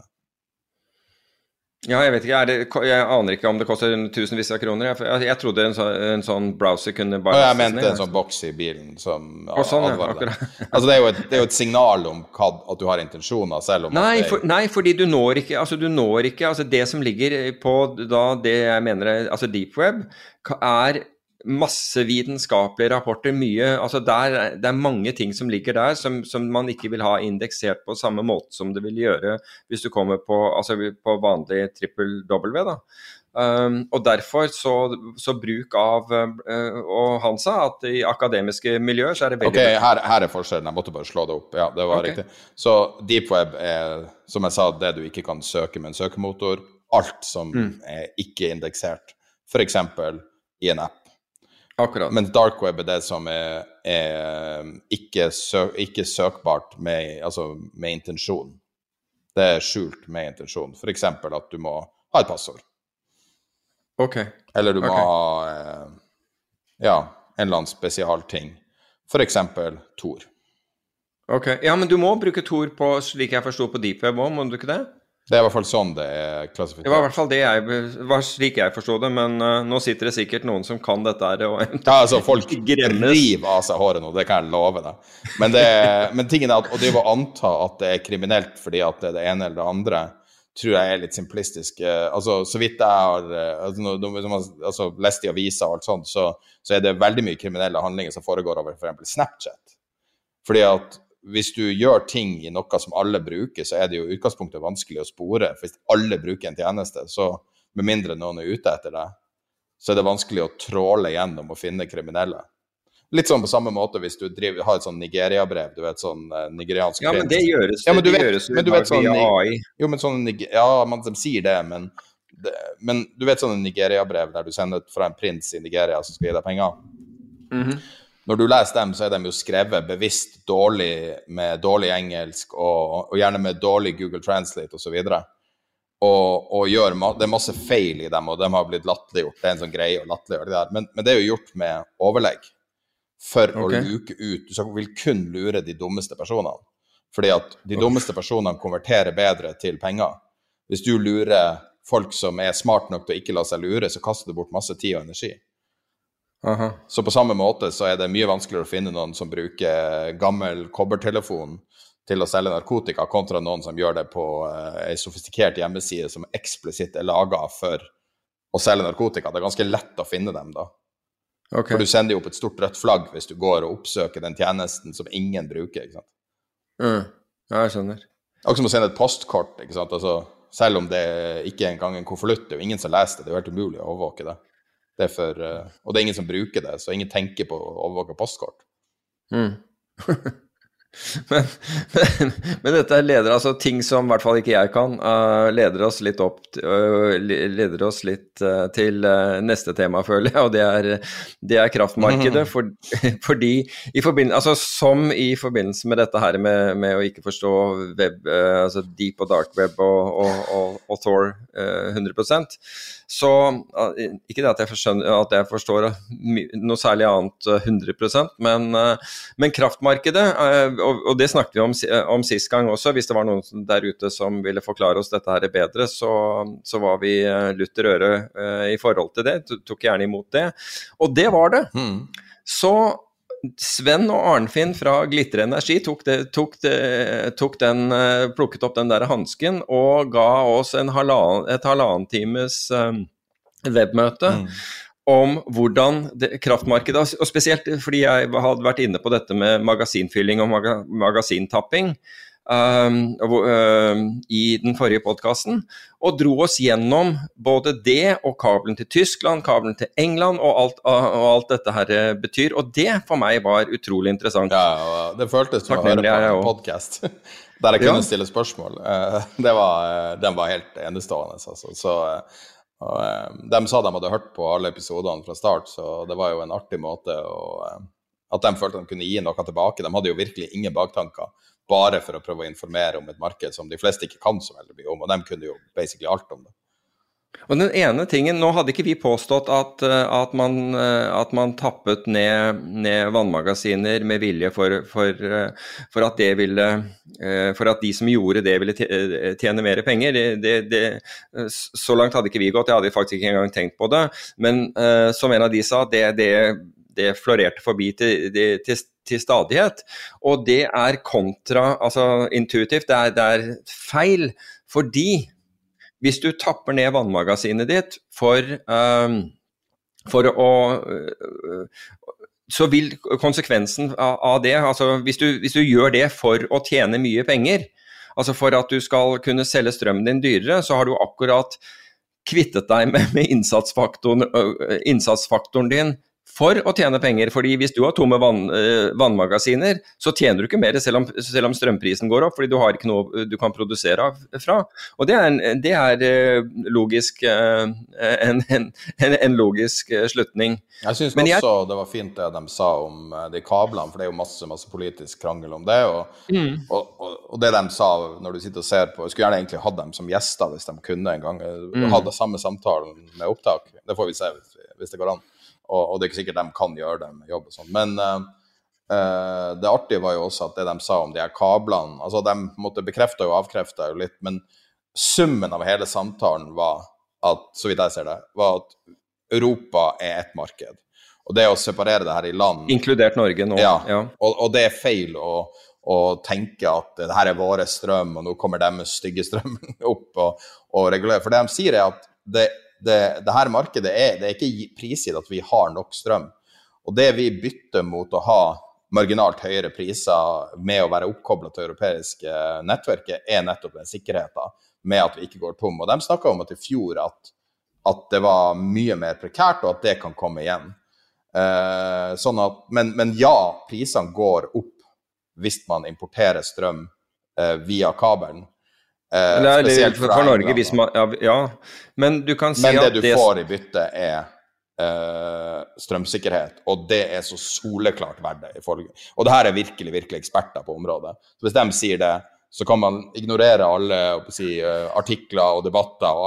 Speaker 7: Ja, jeg vet ikke, er det, jeg aner ikke om det koster tusenvis av kroner. Jeg, jeg, jeg trodde en, så, en sånn browser kunne bare...
Speaker 6: Ja, jeg mente en sånn boks i bilen som
Speaker 7: oh, sånn,
Speaker 6: advarer. Ja, altså, det er, jo et, det er jo et signal om hva, at du har intensjoner, selv om...
Speaker 7: Nei,
Speaker 6: det...
Speaker 7: for, nei, fordi du når ikke, altså du når ikke, altså det som ligger på da, det jeg mener, altså deep web, er masse vitenskapelige rapporter, mye, altså der, det er mange ting som ligger der som, som man ikke vil ha indeksert på samme måte som det vil gjøre hvis du kommer på, altså på vanlig triple W da. Um, og derfor så, så bruk av, uh, og han sa at i akademiske miljøer så er det veldig...
Speaker 6: Ok, her, her er forskjellen, jeg måtte bare slå det opp, ja, det var okay. Riktig. Så deep web er, som jeg sa, det du ikke kan søke med en søkemotor, alt som mm. er ikke indeksert, for eksempel i en app.
Speaker 7: Akkurat.
Speaker 6: Men dark web er det som er, er ikke, søk, ikke søkbart med, altså med intensjon. Det er skjult med intensjon. For eksempel at du må ha et passord.
Speaker 7: Ok.
Speaker 6: Eller du må
Speaker 7: okay.
Speaker 6: ha ja, en eller annen spesial ting. For eksempel Tor.
Speaker 7: Ok, ja, men du må bruke Tor på, slik jeg forstod på deep web også, må du ikke det?
Speaker 6: Det er i hvert fall sånn det er klassifikert.
Speaker 7: Det var i hvert fall det jeg, var slik jeg forstod det, men uh, nå sitter det sikkert noen som kan dette her. Og
Speaker 6: ja, altså folk river av seg håret nå, det kan jeg love deg. Men, det, men tingen er at, og det å anta at det er kriminelt fordi at det er det ene eller det andre, tror jeg er litt simplistisk. Altså, så vidt jeg har altså, altså, lest i aviser og alt sånt, så, så er det veldig mye kriminelle handlinger som foregår over for eksempel Snapchat. Fordi at hvis du gjør ting i noe som alle bruker, så er det jo i utgangspunktet vanskelig å spore. For hvis alle bruker en tjeneste, så med mindre noen er ute etter det, så er det vanskelig å tråle gjennom og finne kriminelle. Litt sånn på samme måte hvis du driver, har et sånn Nigeria-brev, du vet, sånn uh, nigeriansk
Speaker 7: prins. Ja, men det gjøres,
Speaker 6: ja, men du
Speaker 7: det
Speaker 6: vet,
Speaker 7: gjøres
Speaker 6: men du vet sånn,
Speaker 7: via A I.
Speaker 6: Jo, men sånn, ja, man de sier det, men, det, men du vet sånn Nigeria-brev der du sender fra en prins i Nigeria som skal gi deg penger.
Speaker 7: Mhm.
Speaker 6: Når du leser dem, så er de jo skrevet bevisst dårlig, med dårlig engelsk, og, og gjerne med dårlig Google Translate og så videre. Og, og gjør, det er masse feil i dem, og de har blitt latterliggjort. Det er en sånn greie å latterliggjøre det der. Men, men det er jo gjort med overlegg. for
Speaker 7: okay.
Speaker 6: å luke ut, du vil kun lure de dummeste personene, fordi at de dummeste personene konverterer bedre til penger. Hvis du lurer folk som er smart nok til å ikke la seg lure, så kaster du bort masse tid og energi.
Speaker 7: Aha.
Speaker 6: Så på samme måte så er det mye vanskeligere å finne noen som bruker gammel kobbertelefon til å selge narkotika, kontra noen som gjør det på uh, en sofistikert hjemmeside som eksplisitt er laget for å selge narkotika. Det er ganske lett å finne dem da. Okay. For du sender jo opp et stort rødt flagg hvis du går og oppsøker den tjenesten som ingen bruker, ikke sant?
Speaker 7: Mm. Ja, jeg skjønner.
Speaker 6: Akkurat som å sende et postkort, ikke sant? Altså, selv om det ikke er engang en konvolutt, det er jo ingen som leser det, det er jo helt umulig å overvåke det. Det er for, uh, og det er ingen som bruker det, så ingen tenker på å overvåke postkort.
Speaker 7: Mm. men, men, men dette leder altså ting som i hvert fall ikke jeg kan, uh, leder oss litt opp, uh, leder oss litt uh, til uh, neste tema, føler jeg, og det er, det er kraftmarkedet, for, fordi i forbindelse, altså som i forbindelse med dette her med, med å ikke forstå web, uh, altså deep og dark web og, og, og, og Tor uh, hundre prosent, så uh, ikke det at jeg, forskjønner, at jeg forstår noe særlig annet uh, hundre prosent, men, uh, men kraftmarkedet, uh, og, og det snakket vi om, om sist gang også, hvis det var noen der ute som ville forklare oss dette her bedre, så, så var vi uh, lutter øre uh, i forhold til det, tok gjerne imot det, og det var det. Mm. Så Sven og Arnfinn fra Glitter Energi tok, det, tok, det, tok den, plukket opp den der hansken og ga oss en halvannen, et halvannen times um, webmøte mm. om hvordan det, kraftmarkedet, og spesielt fordi jeg hadde vært inne på dette med magasinfylling og maga, magasintapping um, um, i den forrige podcasten, og dro oss gjennom både det og kabelen til Tyskland, kabelen til England og alt, og alt dette her betyr, og det for meg var utrolig interessant.
Speaker 6: Ja, det føltes som å høre på en podcast der jeg kunne ja. stille spørsmål. Det var, den var helt enestående, altså. Så og, de sa de hadde hørt på alle episodene fra start, så det var jo en artig måte å, at de følte de kunne gi noe tilbake. De hadde jo virkelig ingen baktanker, bare for å prøve å informere om et marked som de fleste ikke kan så veldig mye om, og de kunne jo basically alt om det.
Speaker 7: Og den ene tingen, nå hadde ikke vi påstått at, at, man, at man tappet ned, ned vannmagasiner med vilje for, for, for, at det ville, for at de som gjorde det ville tjene mer penger. Det, det, det, så langt hadde ikke vi gått, jeg hadde faktisk ikke engang tenkt på det, men som en av de sa, det, det, det florerte forbi til, til, til stadighet, og det er kontra, altså intuitivt, det er, det er feil, fordi hvis du tapper ned vannmagasinet ditt for, um, for å, uh, så vil konsekvensen av, av det, altså hvis du, hvis du gjør det for å tjene mye penger, altså for at du skal kunne selge strømmen din dyrere, så har du akkurat kvittet deg med, med innsatsfaktoren, uh, innsatsfaktoren din for å tjene penger, fordi hvis du har tomme vann, uh, vannmagasiner, så tjener du ikke mer selv om, selv om strømprisen går opp, fordi du har ikke noe du kan produsere av, fra. Og det er, en, det er uh, logisk, uh, en, en, en logisk uh, slutning.
Speaker 6: Jeg synes Men også jeg... det var fint det de sa om uh, de kablene, for det er jo masse, masse politisk krangel om det, og, mm. og, og, og det de sa når du sitter og ser på, jeg skulle gjerne egentlig hatt dem som gjester hvis de kunne en gang, mm. hadde samme samtalen med opptak, det får vi se hvis, hvis det går an. Og, og det er ikke sikkert de kan gjøre det med jobb og sånt. Men uh, uh, det artige var jo også at det de sa om de her kablene, altså de måtte bekrefte og avkrefte jo litt, men summen av hele samtalen var at, så vidt jeg ser det, var at Europa er et marked. Og det å separere det her i land...
Speaker 7: Inkludert Norge nå.
Speaker 6: Ja, ja. Og, og det er feil å, å tenke at det her er våre strøm, og nå kommer deres stygge strøm opp og, og regulere. For det de sier er at det Det, det her markedet er, det er ikke prisgitt at vi har nok strøm. Og det vi bytter mot å ha marginalt høyere priser med å være oppkoblet til europeiske nettverket, er nettopp den sikkerheten med at vi ikke går tom. Og de snakket om at i fjor at, at det var mye mer prekært, og at det kan komme igjen. Eh, sånn at, men, men ja, prisene går opp hvis man importerer strøm eh, via kabelen. Eh,
Speaker 7: det er litt for, for Norge hvis man, ja, ja, men du kan si
Speaker 6: men det
Speaker 7: at
Speaker 6: du det... får i bytte er eh, strømsikkerhet, og det er så soleklart verdt det i forhold. Og det her er virkelig, virkelig eksperter på området. Så hvis de sier det, så kan man ignorere alle si, artikler og debatter og alt,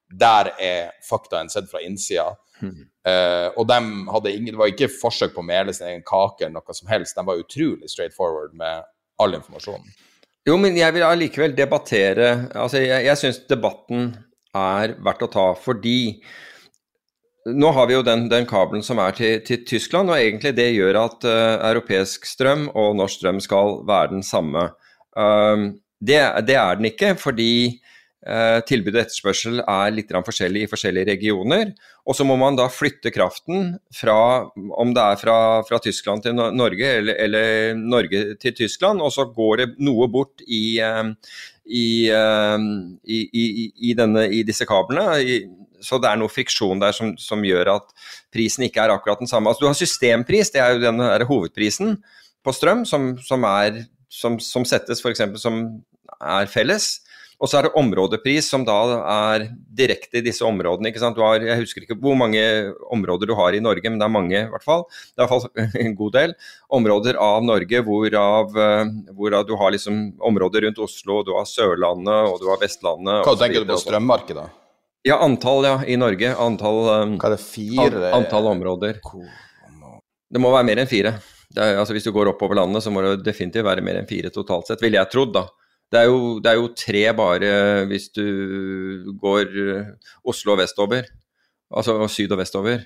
Speaker 6: der er faktaen sett fra innsida. Hmm. Uh, og de hadde ingen, det var ikke forsøk på å mele sin egen kake eller noe som helst, de var utrolig straightforward med all informasjonen.
Speaker 7: Jo, men jeg vil allikevel debattere, altså jeg, jeg synes debatten er verdt å ta, fordi nå har vi jo den, den kabelen som er til, til Tyskland, og egentlig det gjør at uh, europeisk strøm og norsk strøm skal være den samme. Um, det, det er den ikke, fordi uh, tilbud og etterspørsel er litt forskjellig i forskjellige regioner, og så må man da flytte kraften fra, om det er fra, fra Tyskland til Norge, eller, eller Norge til Tyskland, og så går det noe bort i, um, i, um, i, i, i, denne, i disse kablene, i så det er noe friksjon der som, som gjør at prisen ikke er akkurat den samme. Altså du har systempris, det er jo den der hovedprisen på strøm som, som, er, som, som settes for eksempel som er felles, og så er det områdepris som da er direkte i disse områdene, ikke sant? Du har, jeg husker ikke hvor mange områder du har i Norge, men det er mange i hvert fall, det er i hvert fall en god del områder av Norge, hvorav, hvorav du har liksom områder rundt Oslo, du har Sørlandet og du har Vestlandet.
Speaker 6: Hva tenker du på strømmarkedet da?
Speaker 7: Ja, antall, ja, i Norge. Antall, um,
Speaker 6: Hva er det, fire?
Speaker 7: An, antall områder. Det må være mer enn fire. Det er, altså, hvis du går opp over landet, så må det definitivt være mer enn fire totalt sett, vil jeg trodd da. Det er jo, det er jo tre bare hvis du går Oslo og vestover. Altså syd og vestover.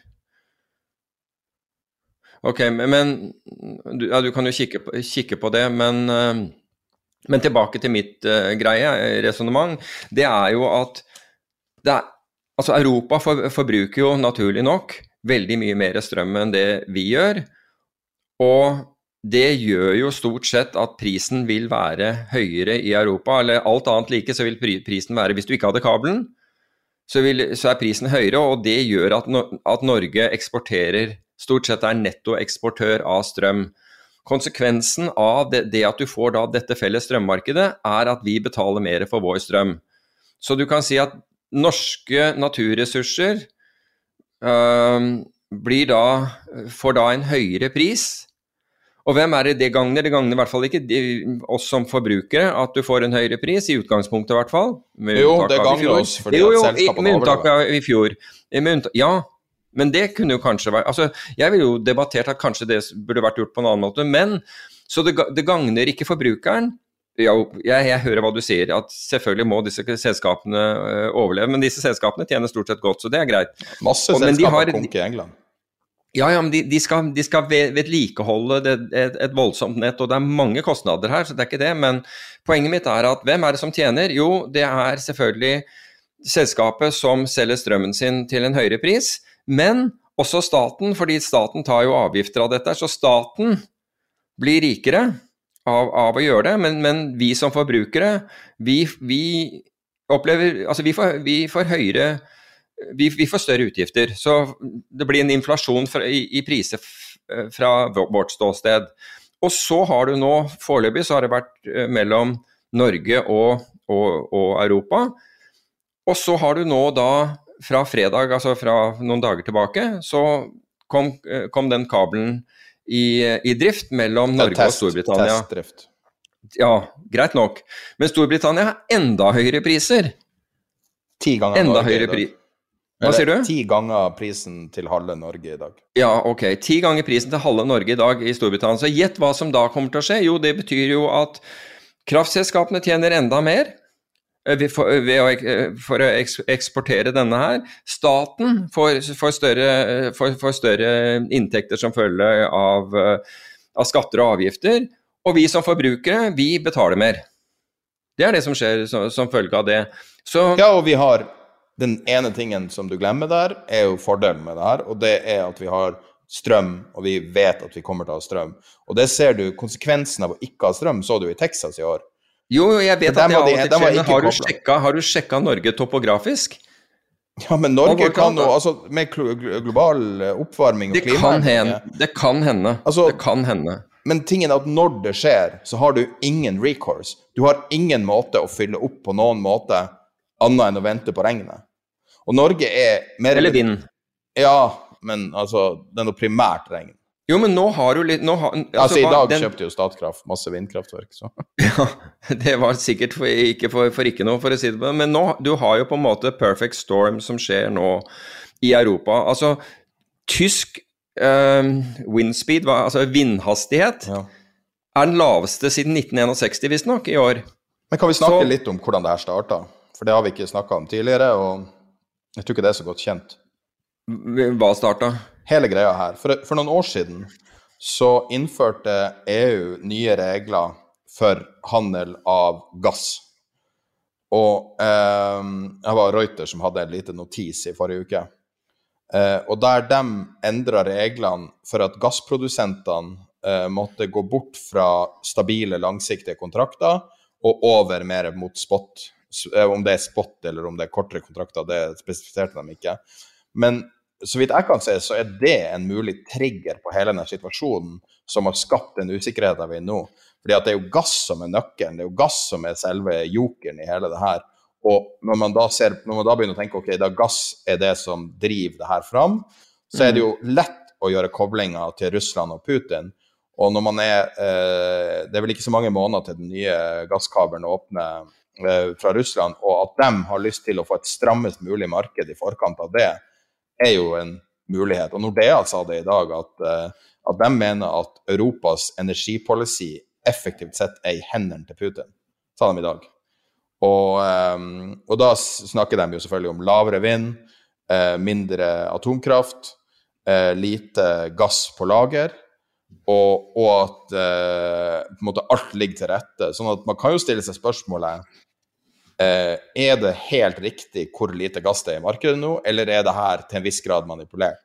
Speaker 7: Ok, men du, ja, du kan jo kikke på, kikke på det, men, uh, men tilbake til mitt uh, greie, resonemang, det er jo at Det er, altså Europa for, forbruker jo naturlig nok veldig mye mer strøm enn det vi gjør, og det gjør jo stort sett at prisen vil være høyere i Europa, eller alt annet like så vil prisen være, hvis du ikke hadde kabelen, så, vil, så er prisen høyere, og det gjør at, no, at Norge eksporterer, stort sett er nettoeksportør av strøm. Konsekvensen av det, det at du får da dette felles strømmarkedet, er at vi betaler mer for vår strøm. Så du kan si at norske naturressurser øh, blir da, får da en høyere pris, og hvem er det det gagner? Det gagner i hvert fall ikke de, oss som forbrukere, at du får en høyere pris, i utgangspunktet i hvert fall.
Speaker 6: Jo, det gagner oss, fordi
Speaker 7: jo, jo,
Speaker 6: at selskapene
Speaker 7: med unntak av i fjor. Med ja, men det kunne jo kanskje være, altså jeg vil jo debattert at kanskje det burde vært gjort på en annen måte, men så det, det gagner ikke forbrukeren. Ja, jeg, jeg hører hva du sier, at selvfølgelig må disse selskapene uh, overleve, men disse selskapene tjener stort sett godt, så det er greit.
Speaker 6: Masse og, selskaper konker i England.
Speaker 7: Ja, ja, men de, de skal, de skal vedlikeholde det, et, et voldsomt nett, og det er mange kostnader her, så det er ikke det, men poenget mitt er at hvem er det som tjener? Jo, det er selvfølgelig selskapet som selger strømmen sin til en høyere pris, men også staten, fordi staten tar jo avgifter av dette, så staten blir rikere, Av, av å gjøre det, men, men vi som forbrukere, vi, vi opplever, altså vi får, vi får høyere, vi, vi får større utgifter, så det blir en inflasjon fra, i, i priser fra vårt ståsted. Og så har du nå, foreløpig så har det vært mellom Norge og, og, og Europa, og så har du nå da fra fredag, altså fra noen dager tilbake, så kom, kom den kabelen I, i drift mellom Norge test, og Storbritannia.
Speaker 6: Testdrift.
Speaker 7: Ja, greit nok. Men Storbritannia har enda høyere priser.
Speaker 6: Ti ganger
Speaker 7: enda
Speaker 6: Norge
Speaker 7: høyere pri- Hva sier du?
Speaker 6: Ti ganger prisen til halve Norge i dag.
Speaker 7: Ja, ok. Ti ganger prisen til halve Norge i dag i Storbritannia. Så gjett hva som da kommer til å skje. Jo, det betyr jo at kraftselskapene tjener enda mer for, ved å, for å eksportere denne her. Staten får, får, større, får, får større inntekter som følge av, av skatter og avgifter, og vi som forbrukere, vi betaler mer. Det er det som skjer som, som følge av det. Så,
Speaker 6: ja, og vi har den ene tingen som du glemmer der, er jo fordelen med det her, og det er at vi har strøm, og vi vet at vi kommer til å ha strøm. Og det ser du, konsekvensen av å ikke ha strøm, så du i Texas i år.
Speaker 7: Jo, jeg vet at det av og til skjer, men har du, sjekket, har du sjekket Norge topografisk?
Speaker 6: Ja, men Norge kan jo, altså med global oppvarming og klima...
Speaker 7: Det kan hende, det kan hende,
Speaker 6: altså,
Speaker 7: det kan hende.
Speaker 6: Men tingen er at når det skjer, så har du ingen recourse. Du har ingen måte å fylle opp på noen måte, annet enn å vente på regnet. Og Norge er mer...
Speaker 7: Eller vind.
Speaker 6: Ja, men altså, det er noe primært regn.
Speaker 7: Jo, men nå har du litt nå har, altså,
Speaker 6: altså, i dag
Speaker 7: den,
Speaker 6: kjøpte jo Statkraft masse vindkraftverk, så.
Speaker 7: Ja, det var sikkert for, ikke for, for ikke noe, for å si det på det. Men nå, du har jo på en måte perfect storm som skjer nå i Europa. Altså, tysk uh, windspeed, altså vindhastighet, ja. er den laveste siden nitten sekstiseks, visst nok, i år.
Speaker 6: Men kan vi snakke
Speaker 7: så,
Speaker 6: litt om hvordan det her startet? For det har vi ikke snakket om tidligere, og jeg tror ikke det er så godt kjent.
Speaker 7: Hva startet?
Speaker 6: Hele greia her. For, for noen år siden så innførte E U nye regler for handel av gass. Og eh, det var Reuters som hadde en liten notis i forrige uke. Eh, og der de endret reglene for at gassprodusentene eh, måtte gå bort fra stabile, langsiktige kontrakter og over mer mot spot. Om det er spot eller om det er kortere kontrakter, det spesifiserte de ikke. Men så vidt jeg kan se, så er det en mulig trigger på hele denne situasjonen som har skapt den usikkerheten vi er nå. Fordi at det er jo gass som er nøkkelen, det er jo gass som er selve jokeren i hele det her. Og når man da, ser, når man da begynner å tenke, ok, da gass er det som driver det her fram, så er det jo lett å gjøre koblinger til Russland og Putin. Og når man er, eh, det er vel ikke så mange måneder til den nye gasskabelen åpner eh, fra Russland, og at de har lyst til å få et strammest mulig marked i forkant av det, er jo en mulighet. Og Nordea sa det i dag at, at de mener at Europas energipolicy effektivt sett er i hendene til Putin, sa de i dag. Og, og da snakker de jo selvfølgelig om lavere vind, mindre atomkraft, lite gass på lager, og, og at på en måte alt ligger til rette. Sånn at man kan jo stille seg spørsmålet, Uh, er det helt riktig hvor lite gass det er i markedet nå, eller er det her til en viss grad manipulert?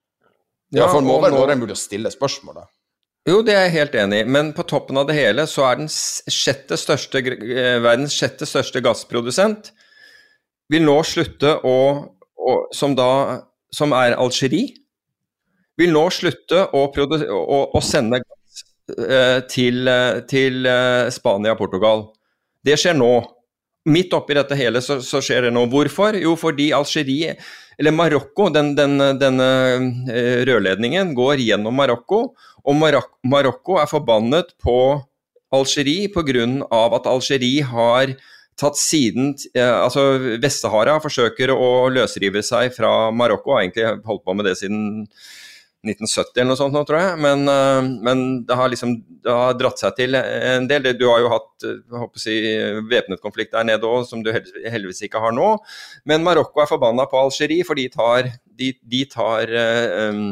Speaker 6: Ja, for må vel være mulig å stille spørsmålet.
Speaker 7: Jo, det er jeg helt enig i, men på toppen av det hele så er den sjette største, verdens sjette største gassprodusent vil nå slutte å, å som da, som er Algerie, vil nå slutte å, produ- å, å sende gass uh, til, til uh, Spania og Portugal. Det skjer nå. Midt oppi dette hele så, så skjer det nå. Hvorfor? Jo, fordi Algerie, eller Marokko, den, den, denne rørledningen går gjennom Marokko, og Marok- Marokko er forbannet på Algerie på grunn av at Algerie har tatt siden, eh, altså Vest-Sahara forsøker å løsrive seg fra Marokko, har egentlig holdt på med det siden nitten sytti eller noe sånt nå, tror jeg, men, uh, men det har liksom det har dratt seg til en del. Du har jo hatt, jeg håper å si, væpnet konflikt der nede også, som du heldigvis ikke har nå, men Marokko er forbannet på Algerie, for de tar, de, de tar, uh, um,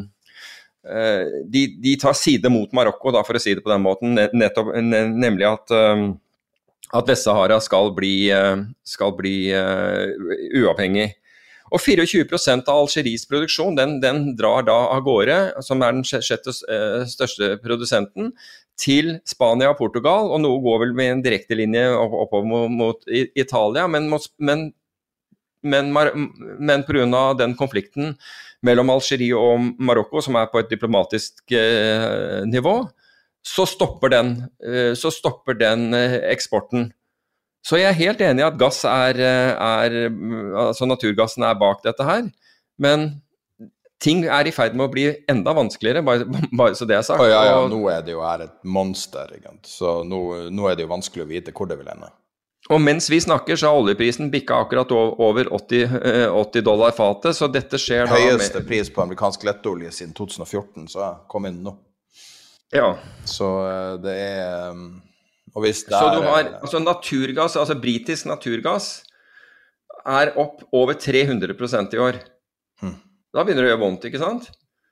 Speaker 7: uh, de, de tar side mot Marokko, da, for å si det på den måten, nettopp, nemlig at, um, at Vest-Sahara skal bli, uh, skal bli uh, uavhengig. Og tjuefire prosent av Algeries produksjon, den, den drar da av gårde, som er den sjette største produsenten, til Spania og Portugal, og noe går vel med en direkte linje oppover mot, mot Italia, men, men, men, men på grunn av den konflikten mellom Algerie og Marokko, som er på et diplomatisk eh, nivå, så stopper den, eh, så stopper den eh, eksporten. Så jeg er helt enig i at gass er, er, altså naturgassen er bak dette her, men ting er i ferd med å bli enda vanskeligere, bare, bare så det er sagt.
Speaker 6: Oh, ja, ja, nå er det jo her et monster, egentlig. Så nå, nå er det jo vanskelig å vite hvor det vil ende.
Speaker 7: Og mens vi snakker, så har oljeprisen bikket akkurat over åtti, åtti dollar fatet, så dette skjer da med...
Speaker 6: Høyeste pris på amerikansk lettolje siden to tusen og fjorten, så jeg kom inn nå.
Speaker 7: Ja.
Speaker 6: Så det er... Og hvis det
Speaker 7: så
Speaker 6: er,
Speaker 7: du har, altså naturgass, altså britisk naturgass er opp over tre hundre prosent i år. Hmm. Da begynner det å gjøre vondt, ikke sant?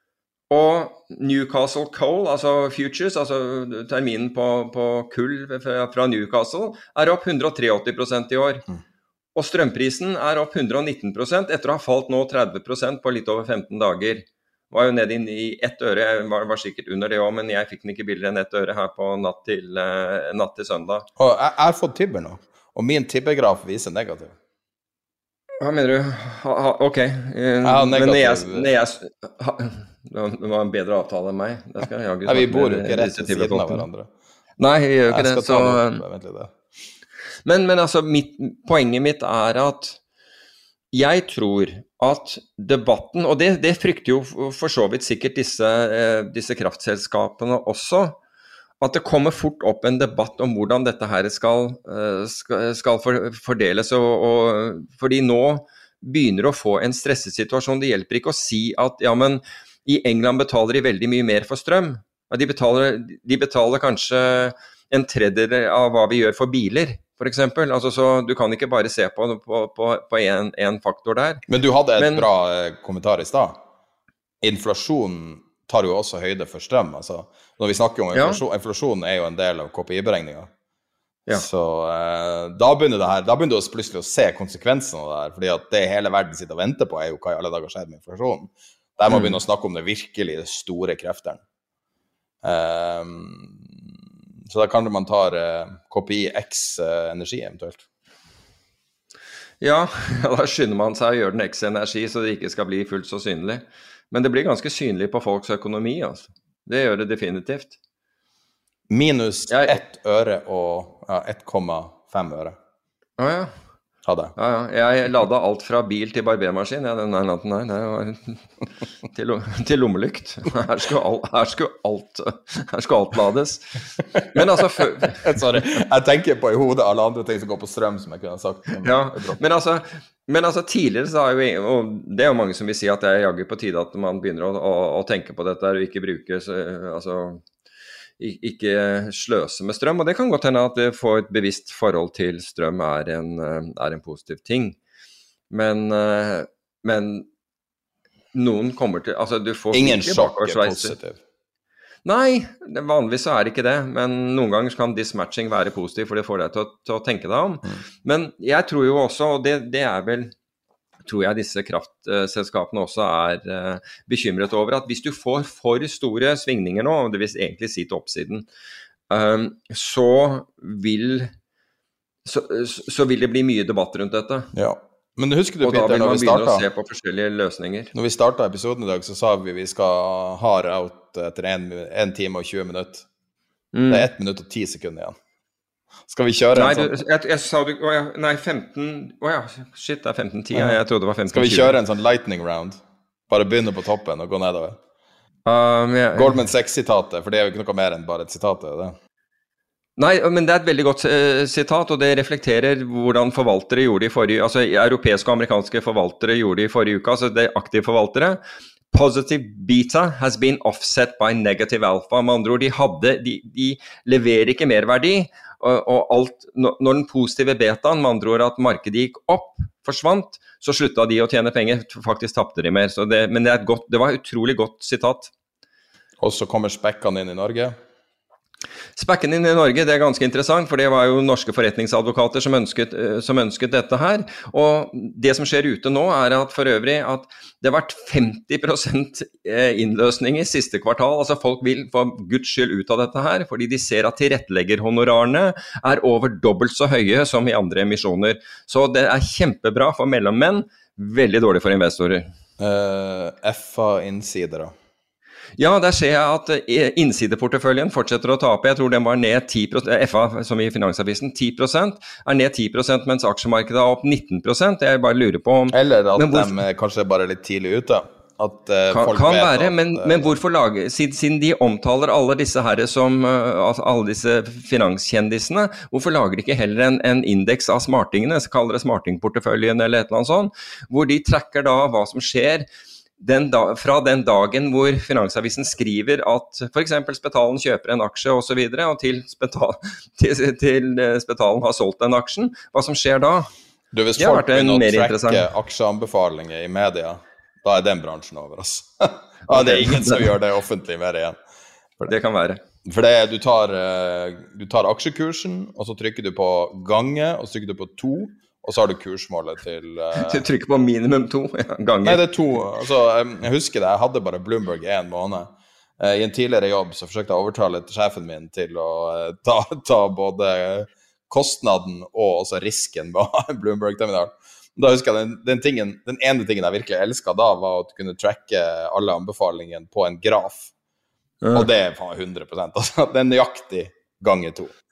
Speaker 7: Og Newcastle Coal, altså futures, altså terminen på, på kull fra, fra Newcastle, er opp hundre og åttitre prosent i år. Hmm. Og strømprisen er opp hundre og nitten prosent etter å ha falt nå tretti prosent på litt over femten dager. Var jo ned inn i ett øre, jeg var, var sikkert under det også, men jeg fikk den ikke billigere enn ett øre her på natt til, uh, natt til søndag.
Speaker 6: Og jeg, jeg har fått tibber nå, og min tibbergraf viser negativ.
Speaker 7: Hva mener du? Ha, ha, ok. Uh,
Speaker 6: ja, negativ.
Speaker 7: Men når jeg, når jeg ha, det var en bedre avtale enn meg. Det skal jeg
Speaker 6: Nei, vi bor jo ikke rett ved siden av hverandre.
Speaker 7: Nei, vi gjør ikke
Speaker 6: jeg
Speaker 7: det. Så...
Speaker 6: Vent litt det.
Speaker 7: Men, men altså, mitt, poenget mitt er at jeg tror at debatten, og det, det frykter jo for så vidt sikkert disse, eh, disse kraftselskapene også, at det kommer fort opp en debatt om hvordan dette her skal, skal, skal fordeles, og, og, fordi nå begynner å få en stresset situasjon. Det hjelper ikke å si at ja, men i England betaler de veldig mye mer for strøm. De betaler, de betaler kanskje en tredjedel av hva vi gjør for biler, for eksempel. Altså, så du kan ikke bare se på, på, på, på en, en faktor der.
Speaker 6: Men du hadde et
Speaker 7: men,
Speaker 6: bra kommentar i stad. Inflasjonen tar jo også høyde for strøm. Altså, når vi snakker om inflasjon, ja. Inflasjonen er jo en del av K P I-beregninger. Ja. Så eh, da begynner det her, da begynner du plutselig å se konsekvensene av det her, fordi at det hele verden sitter og venter på er jo hva i alle dager skjer med inflasjonen. Der må mm. begynne å snakke om det virkelig store kreftene. Um, så da kan man ta uh, K P I X uh, energi eventuelt.
Speaker 7: Ja, da skynder man seg å gjøre den X energi så det ikke skal bli fullt så synlig. Men det blir ganske synlig på folks økonomi, altså. Det gjør det definitivt.
Speaker 6: Minus ett øre og ja, ett komma fem øre.
Speaker 7: Å ja.
Speaker 6: Hadde.
Speaker 7: Ja, ja. Jeg ladet alt fra bil til barbermaskin. Ja, den natten her, det var til, til lommelykt. Her skulle, alt, her, skulle alt, her skulle alt lades. Men altså... For...
Speaker 6: Sorry, jeg tenker på i hodet alle andre ting som går på strøm, som jeg kunne ha sagt.
Speaker 7: Ja, men altså... Men altså tidligere så har jo, og det er jo mange som vil si at det er jaggu på tide at man begynner å, å, å tenke på dette og ikke bruke, altså ikke sløse med strøm, og det kan godt hende at det får et bevisst forhold til strøm er en, er en positiv ting. Men, men noen kommer til, altså du får...
Speaker 6: Ingen sjokk er positiv.
Speaker 7: Nei, vanligvis så er det ikke det, men noen ganger kan dismatching være positiv, for det får deg til å, til å tenke deg om. Mm. Men jeg tror jo også, og det, det er vel, tror jeg disse kraftselskapene også er uh, bekymret over, at hvis du får for store svingninger nå, det vil egentlig si til oppsiden, um, så, vil, så, så vil det bli mye debatt rundt dette.
Speaker 6: Ja. Men husker du,
Speaker 7: og
Speaker 6: Peter,
Speaker 7: da vil man
Speaker 6: når vi
Speaker 7: begynne
Speaker 6: startet,
Speaker 7: å se på forskjellige løsninger.
Speaker 6: Når vi startet episoden i dag, så sa vi vi skal ha out etter en, en time og tjue minutter. Mm. Det er ett minutt og ti sekunder igjen. Skal vi kjøre
Speaker 7: nei,
Speaker 6: en sånn...
Speaker 7: Du, jeg, jeg sa du... Å ja, nei, femten... Å ja, shit, det er femten ti. Ja. Jeg trodde det var femten tjue.
Speaker 6: Skal vi kjøre en sånn lightning round? Bare begynne på toppen og gå nedover.
Speaker 7: Um, ja,
Speaker 6: Goldman Sachs-sitatet, for det er jo ikke noe mer enn bare et sitat, er det?
Speaker 7: Nei, men det er et veldig godt uh, sitat, og det reflekterer hvordan forvaltere gjorde i forrige, altså europeiske og amerikanske forvaltere gjorde i forrige uke, altså det er aktive forvaltere. Positive beta has been offset by negative alpha. Med andre ord, de, hadde, de, de leverer ikke mer verdi, og, og alt, når den positive betaen, med andre ord at markedet gikk opp, forsvant, så sluttet de å tjene penger, faktisk tappte de mer. Så det, men det, er et godt, det var et utrolig godt sitat.
Speaker 6: Og så kommer spekkene inn i Norge.
Speaker 7: Spekken inn i Norge, det er ganske interessant, for det var jo norske forretningsadvokater som ønsket, som ønsket dette her, og det som skjer ute nå er at for øvrig at det har vært femti prosent innløsning i siste kvartal, altså folk vil for Guds skyld ut av dette her, fordi de ser at tilretteleggerhonorarene er over dobbelt så høye som i andre emisjoner, så det er kjempebra for mellommenn, veldig dårlig for investorer.
Speaker 6: Uh, F A-innsider da?
Speaker 7: Ja, der ser jeg at innsideporteføljen fortsetter å tape. Jeg tror den var ned ti prosent, F A som i Finansavisen, ti prosent, er ned ti prosent, mens aksjemarkedet er opp nitten prosent. Jeg bare lurer på om...
Speaker 6: Eller at hvorfor, de kanskje bare er litt tidlig ute. At, uh,
Speaker 7: kan,
Speaker 6: folk
Speaker 7: kan
Speaker 6: vet
Speaker 7: være,
Speaker 6: at,
Speaker 7: men, uh, men hvorfor lage, siden, siden de omtaler alle disse herre som, uh, alle disse finanskjendisene, hvorfor lager de ikke heller en, en indeks av smartingene, så kaller det smartingporteføljen eller et eller annet sånt, hvor de tracker da hva som skjer Den da, fra den dagen hvor Finansavisen skriver at for eksempel Spetalen kjøper en aksje og så videre, og til, Spetal, til, til Spetalen har solgt den aksjen, hva som skjer da?
Speaker 6: Du, hvis folk begynner å trekke aksjeanbefalinger i media, da er den bransjen over oss. Ja, det er ingen som gjør det offentlig mer igjen.
Speaker 7: For det. det kan være.
Speaker 6: For det, du, tar, du tar aksjekursen, og så trykker du på gange, og så trykker du på to, og så har du kursmålet til... Uh...
Speaker 7: Du trykker på minimum to ganger.
Speaker 6: Nei, det er to. Altså, jeg husker det, jeg hadde bare Bloomberg i en måned. Uh, I en tidligere jobb så forsøkte jeg å overtale sjefen min til å uh, ta, ta både kostnaden og også risken med Bloomberg-terminal. Da husker jeg den, den, tingen, den ene tingen jeg virkelig elsket da, var å kunne tracke alle anbefalingene på en graf. Uh. Og det var hundre prosent. Altså, det er nøyaktig ganger to.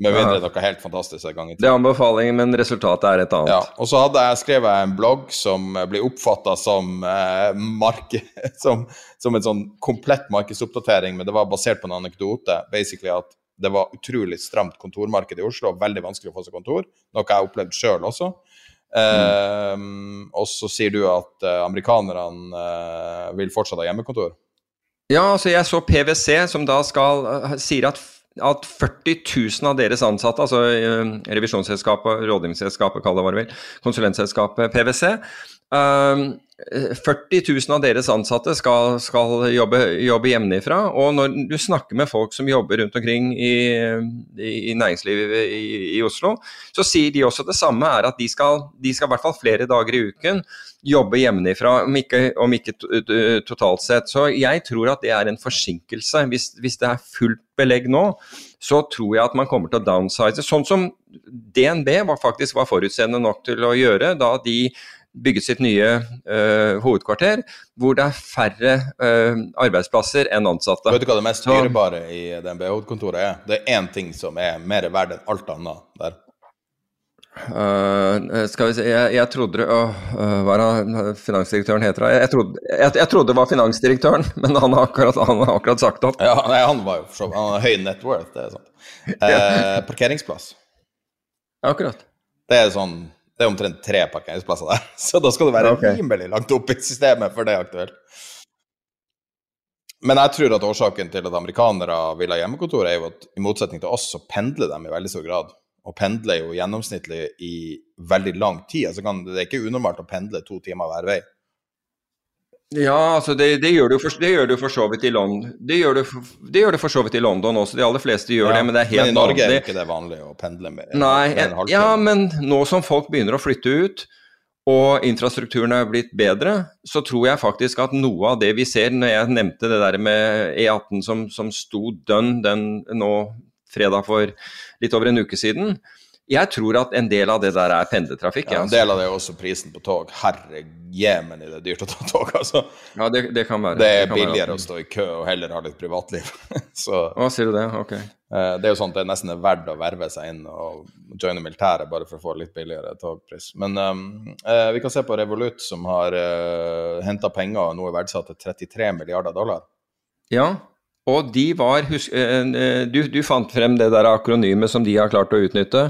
Speaker 6: med mindre noe helt fantastisk en gang i tiden.
Speaker 7: Det er anbefalingen, men resultatet er et annet.
Speaker 6: Ja, og så hadde jeg skrevet en blogg som blir oppfattet som, eh, marked, som, som en sånn komplett markedsoppdatering, men det var basert på en anekdote, basically at det var utrolig stramt kontormarked i Oslo, veldig vanskelig å få seg kontor, noe jeg opplevde selv også. Mm. Um, og så sier du at uh, amerikanerne uh, vil fortsatt ha hjemmekontor.
Speaker 7: Ja, altså jeg så P V C som da skal, uh, sier at, at førti tusen av deres ansatte, altså uh, revisjonsselskapet, rådgivningsselskapet, kall det hva det vil, konsulentselskapet P V C, uh, førti tusen av deres ansatte skal, skal jobbe, jobbe hjemmefra, og når du snakker med folk som jobber rundt omkring i, i, i næringslivet i, i Oslo, så sier de også det samme, er at de skal, de skal i hvert fall flere dager i uken jobbe hjemmefra, om ikke, om ikke totalt sett. Så jeg tror at det er en forsinkelse. Hvis, hvis det er fullt belegg nå, så tror jeg at man kommer til å downsize. Sånn som D N B var faktisk var forutseende nok til å gjøre, da de bygget sitt nye uh, hovedkvarter, hvor det er færre uh, arbeidsplasser enn ansatte.
Speaker 6: Vet du hva det mest dyrebare i D N B-hovedkontoret er? Det er en ting som er mer verdt enn alt annet der.
Speaker 7: Uh, skal vi se, jeg, jeg trodde uh, hva er finansdirektøren heter? Jeg trodde, jeg, jeg trodde det var finansdirektøren, men han har akkurat, han har akkurat sagt opp.
Speaker 6: Ja, nei, han var jo for så vidt, han har høy net worth, det er sånn. Uh, parkeringsplass.
Speaker 7: Akkurat.
Speaker 6: Det er sånn, det er omtrent tre parkeringsplasser der, så da skal det være okay. Rimelig langt opp i systemet for det er aktuelt. Men jeg tror at årsaken til at amerikanere vil ha hjemmekontor er jo at i motsetning til oss så pendler de i veldig stor grad, og pendler jo gjennomsnittlig i veldig lang tid, altså kan, det er ikke unormalt å pendle to timer hver vei.
Speaker 7: Ja, altså det, det, gjør det, for, det gjør det for så vidt i London. Det gjør det, for, det gjør det for så vidt i London også. De aller fleste gjør ja, det, men det er helt vanlig.
Speaker 6: Men i Norge
Speaker 7: vanlig.
Speaker 6: Er ikke det vanlig å pendle med?
Speaker 7: Nei,
Speaker 6: med en
Speaker 7: ja, men nå som folk begynner å flytte ut, og infrastrukturen er blitt bedre, så tror jeg faktisk at noe av det vi ser, når jeg nevnte det der med E atten som, som sto dønn den nå fredag for litt over en uke siden, jeg tror at en del av det der er pendletrafikk.
Speaker 6: Ja, en del av det er også prisen på tog. Herre jemen i det dyrt å ta tog, altså.
Speaker 7: Ja, det, det kan være.
Speaker 6: Det er
Speaker 7: det
Speaker 6: billigere
Speaker 7: være.
Speaker 6: Å stå i kø og heller ha litt privatliv. Så,
Speaker 7: Hva sier du det? Ok.
Speaker 6: Det er jo sånn at det er nesten verdt å verve seg inn og joine militæret bare for å få litt billigere togpris. Men um, eh, vi kan se på Revolut som har uh, hentet penger og nå er verdsatt til trettitre milliarder dollar.
Speaker 7: Ja, og de var, husk, uh, du, du fant frem det der akronymet som de har klart å utnytte.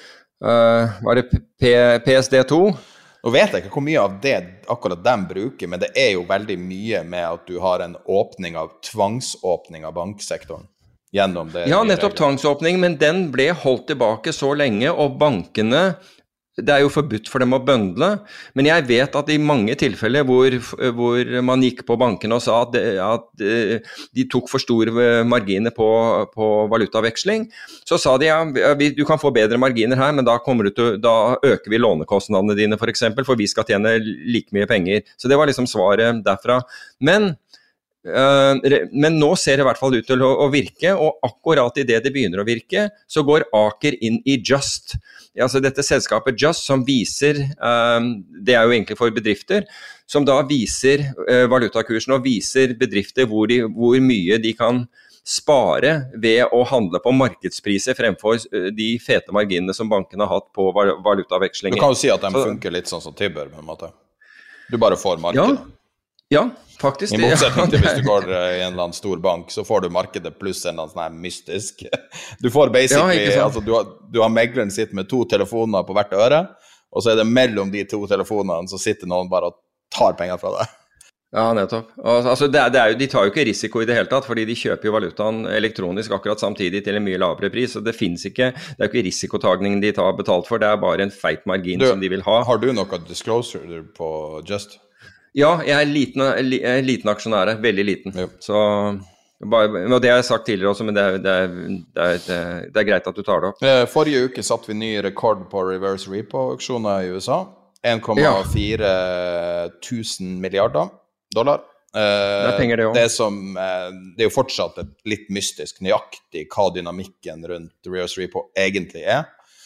Speaker 7: Uh, var det P S D to?
Speaker 6: Nå vet jeg ikke hvor mye av det akkurat de bruker, men det er jo veldig mye med at du har en åpning av, tvangsåpning av banksektoren. Gjennom det.
Speaker 7: Ja, nettopp tvangsåpning, men den ble holdt tilbake så lenge, og bankene, det er jo forbudt for dem å bøndle, men jeg vet at i mange tilfeller hvor, hvor man gikk på bankene og sa at, det, at de tok for store marginer på, på valutaveksling, så sa de ja, du kan få bedre marginer her, men da, kommer du til, da øker vi lånekostnadene dine for eksempel, for vi skal tjene like mye penger. Så det var liksom svaret derfra. Men Uh, men nå ser det i hvert fall ut til å, å virke, og akkurat i det det begynner å virke, så går Aker inn i Just. Altså dette selskapet Just som viser, uh, det er jo egentlig for bedrifter, som da viser uh, valutakursen og viser bedrifter hvor, de, hvor mye de kan spare ved å handle på markedspriser fremfor uh, de fete marginene som bankene har hatt på val- valutavekslinger.
Speaker 6: Du kan jo si at de så, funker litt sånn som Tibber på en måte. Du bare får markedet.
Speaker 7: Ja. Ja, faktisk.
Speaker 6: I motsetning til hvis du går i en eller annen stor bank, så får du markedet pluss en eller annen sånn her mystisk. Du får basically, ja, altså du har, du har megleren sitt med to telefoner på hvert øre, og så er det mellom de to telefonene så sitter noen bare og tar penger fra deg.
Speaker 7: Ja, nettopp. Altså, det er, det er jo, de tar jo ikke risiko i det hele tatt, fordi de kjøper jo valutaen elektronisk akkurat samtidig til en mye lavere pris, og det finnes ikke, det er jo ikke risikotagningen de tar betalt for, det er bare en feit margin du, som de vil ha.
Speaker 6: Har du noe disclosure på Just?
Speaker 7: Ja, jeg er liten, liten aksjonære, veldig liten. Ja. Så, bare, og det har jeg sagt tidligere også, men det er, det, er, det, er, det er greit at du tar det opp.
Speaker 6: Forrige uke satt vi ny rekord på reverse repo-auksjoner i U S A. en komma fire tusen milliarder dollar.
Speaker 7: Det er penger det også.
Speaker 6: Det, som, det er jo fortsatt et litt mystisk nøyaktig hva dynamikken rundt reverse repo egentlig er.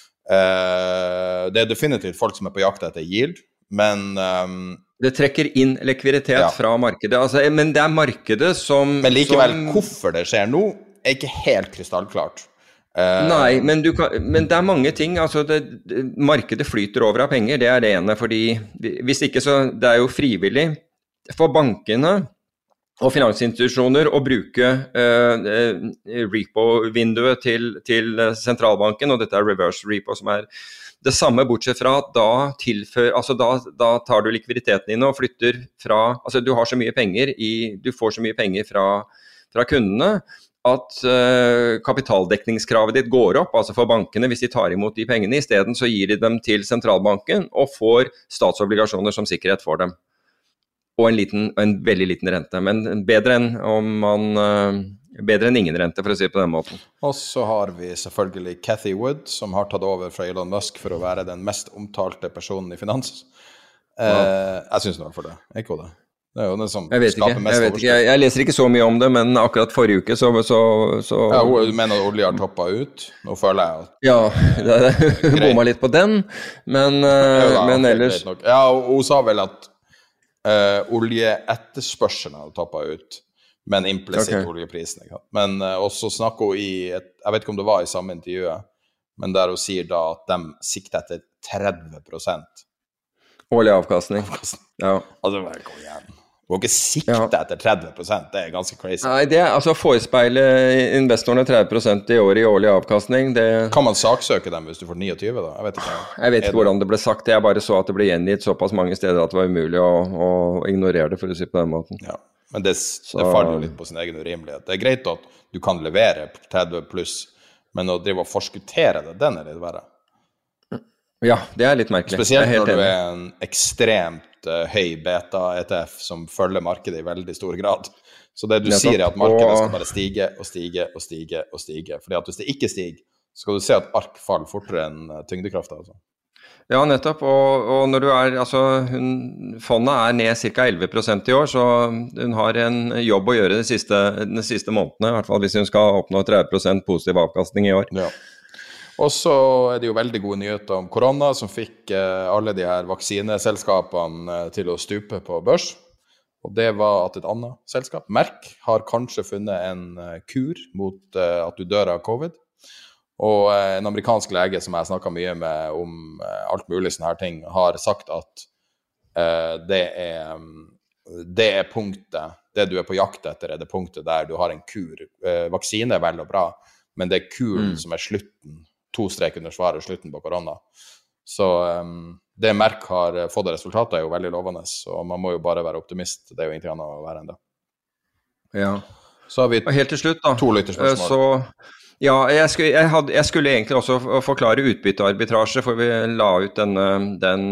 Speaker 6: Det er definitivt folk som er på jakt etter yield, men
Speaker 7: det trekker inn likviditet ja. Fra markedet, altså, men det er markedet som...
Speaker 6: Men likevel,
Speaker 7: som...
Speaker 6: hvorfor det skjer nå, er ikke helt krystallklart. Uh,
Speaker 7: Nei, men, du kan, men det er mange ting, altså det, det, markedet flyter over av penger, det er det ene, fordi hvis ikke så, det er jo frivillig for bankene og finansinstitusjoner å bruke uh, repo-vinduet til, til sentralbanken, og dette er reverse repo som er det samme, bortsett fra at da tilfører, altså da, da tar du likviditeten din og flytter fra, altså du har så mye penger i, du får så mye penger fra, fra kundene, at uh, kapitaldekningskravet ditt går opp, altså for bankene, hvis de tar imot de pengene, i stedet så gir de dem til sentralbanken og får statsobligasjoner som sikkerhet for dem. Og en, liten, en veldig liten rente, men bedre enn om man, uh, bedre enn ingen rente, for å si det på den måten.
Speaker 6: Og så har vi selvfølgelig Cathy Wood, som har tatt over fra Elon Musk for å være den mest omtalte personen i finans. Uh, ja. Jeg synes det var for det, ikke det. Det er jo det som
Speaker 7: jeg vet ikke, jeg, vet ikke. Jeg, jeg leser ikke så mye om det, men akkurat forrige uke så... så, så...
Speaker 6: Ja, du mener at olje har toppet ut? Nå føler jeg at...
Speaker 7: Ja, det, det bomma litt på den, men, ja, da, men ellers...
Speaker 6: Ja, hun sa vel at uh, oljeetterspørselen har toppet ut, men implisitt okay. oljeprisen. Ikke? Men uh, også snakker hun i, et, jeg vet ikke om det var i samme intervjuet, men der hun sier da at de sikter etter tretti prosent.
Speaker 7: Årlig avkastning. Ja.
Speaker 6: Altså, kom igjen. Du må ikke sikte ja. etter tretti prosent, det er ganske crazy.
Speaker 7: Nei, det er altså forespeile investorene tretti prosent i år i årlig avkastning. Det...
Speaker 6: Kan man saksøke dem hvis du får tjueni da? Jeg vet ikke.
Speaker 7: Jeg vet ikke hvordan det ble sagt, jeg bare så at det ble gjengitt såpass mange steder at det var umulig å, å ignorere det, for å si på den måten.
Speaker 6: Ja, men det, det faller jo litt på sin egen urimelighet. Det er greit at du kan levere tretti pluss, men å drive og forskuttere det, den er litt verre.
Speaker 7: Ja, det er litt merkelig.
Speaker 6: Spesielt når du er en ekstremt uh, høy beta-E T F som følger markedet i veldig stor grad. Så det du sier er at markedet skal bare stige og stige og stige og stige. Fordi at hvis det ikke stiger, så skal du se at ark faller fortere enn tyngdekraften. Altså.
Speaker 7: Ja, nettopp. Og, og når du er, altså, hun, fondet er ned ca. elleve prosent i år, så hun har en jobb å gjøre de siste, de siste månedene, i hvert fall hvis hun skal oppnå tretti prosent positiv avkastning i år.
Speaker 6: Ja. Og så er det jo veldig gode nyheter om korona, som fikk eh, alle de her vaksineselskapene eh, til å stupe på børs. Og det var at et annet selskap, Merck, har kanskje funnet en eh, kur mot eh, at du dør av covid. Og eh, en amerikansk lege som jeg snakket mye med om eh, alt mulig sånne her ting, har sagt at eh, det, er, det er punktet, det du er på jakt etter, er det punktet der du har en kur. Eh, vaksine er vel og bra, men det er kuren mm. som er slutten, to strek under svaret, slutten på korona. Så um, det Merck har fått resultater er jo veldig lovende, så man må jo bare være optimist. Det er jo ingenting annet å være enn det.
Speaker 7: Ja.
Speaker 6: Så har vi
Speaker 7: og helt til slutt da,
Speaker 6: to lytterspørsmål.
Speaker 7: Så, ja, jeg skulle, jeg, hadde, jeg skulle egentlig også forklare utbyttearbitrasje, for vi la ut denne, den,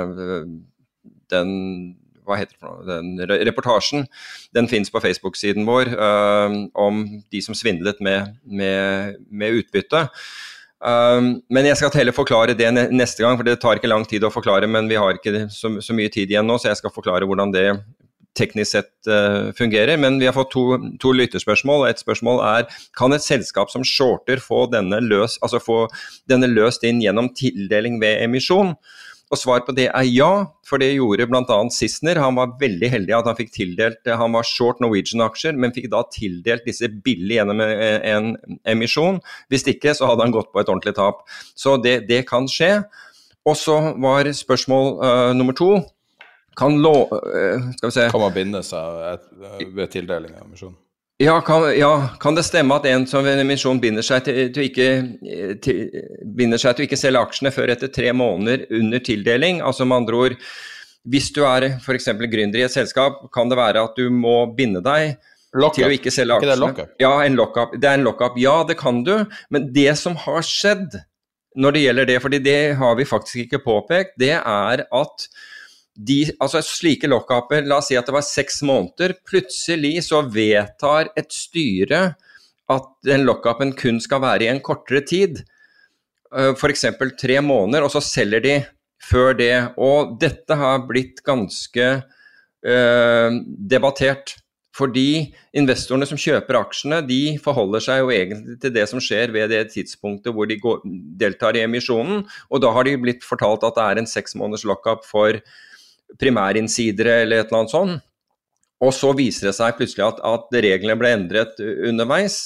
Speaker 7: den hva heter det for noe, den reportasjen, den finnes på Facebook-siden vår, uh, om de som svindlet med, med, med utbytte. Um, men jeg skal heller forklare det neste gang, for det tar ikke lang tid å forklare, men vi har ikke så, så mye tid igjen nå, så jeg skal forklare hvordan det teknisk sett uh, fungerer. Men vi har fått to, to lytterspørsmål, og et spørsmål er, kan et selskap som shorter få denne, løs, altså få denne løst inn gjennom tildeling ved emisjon? Og svar på det er ja, for det gjorde blant annet Sissener. Han var veldig heldig at han fikk tildelt, han var short Norwegian-aksjer, men fikk da tildelt disse billig gjennom en emisjon. Hvis ikke, så hadde han gått på et ordentlig tap. Så det, det kan skje. Og så var spørsmål uh, nummer to, kan lå... Uh, skal vi se...
Speaker 6: Kan man binde seg et, ved tildeling av emisjon?
Speaker 7: Ja kan, ja, kan det stemme at en som ved en emisjon binder seg til, til, ikke, til, binder seg til å ikke selge aksjene før etter tre måneder under tildeling? Altså med andre ord, hvis du er for eksempel gründer i et selskap, kan det være at du må binde deg
Speaker 6: lock
Speaker 7: til å ikke selge aksjene?
Speaker 6: Ikke det lock-up?
Speaker 7: Ja, en lock-up. Det er en lock-up. Ja, det kan du, men det som har skjedd når det gjelder det, fordi det har vi faktisk ikke påpekt, det er at De, altså slike lock-uper, la oss si at det var seks måneder, plutselig så vedtar et styre at den lock-upen kun skal være i en kortere tid, for eksempel tre måneder, og så selger de før det, og dette har blitt ganske uh, debattert, fordi investorene som kjøper aksjene, de forholder seg jo egentlig til det som skjer ved det tidspunktet hvor de går, deltar i emisjonen, og da har de blitt fortalt at det er en seks måneders lock-up for primærinsidere eller et eller annet sånt, og så viser det seg plutselig at, at reglene ble endret underveis,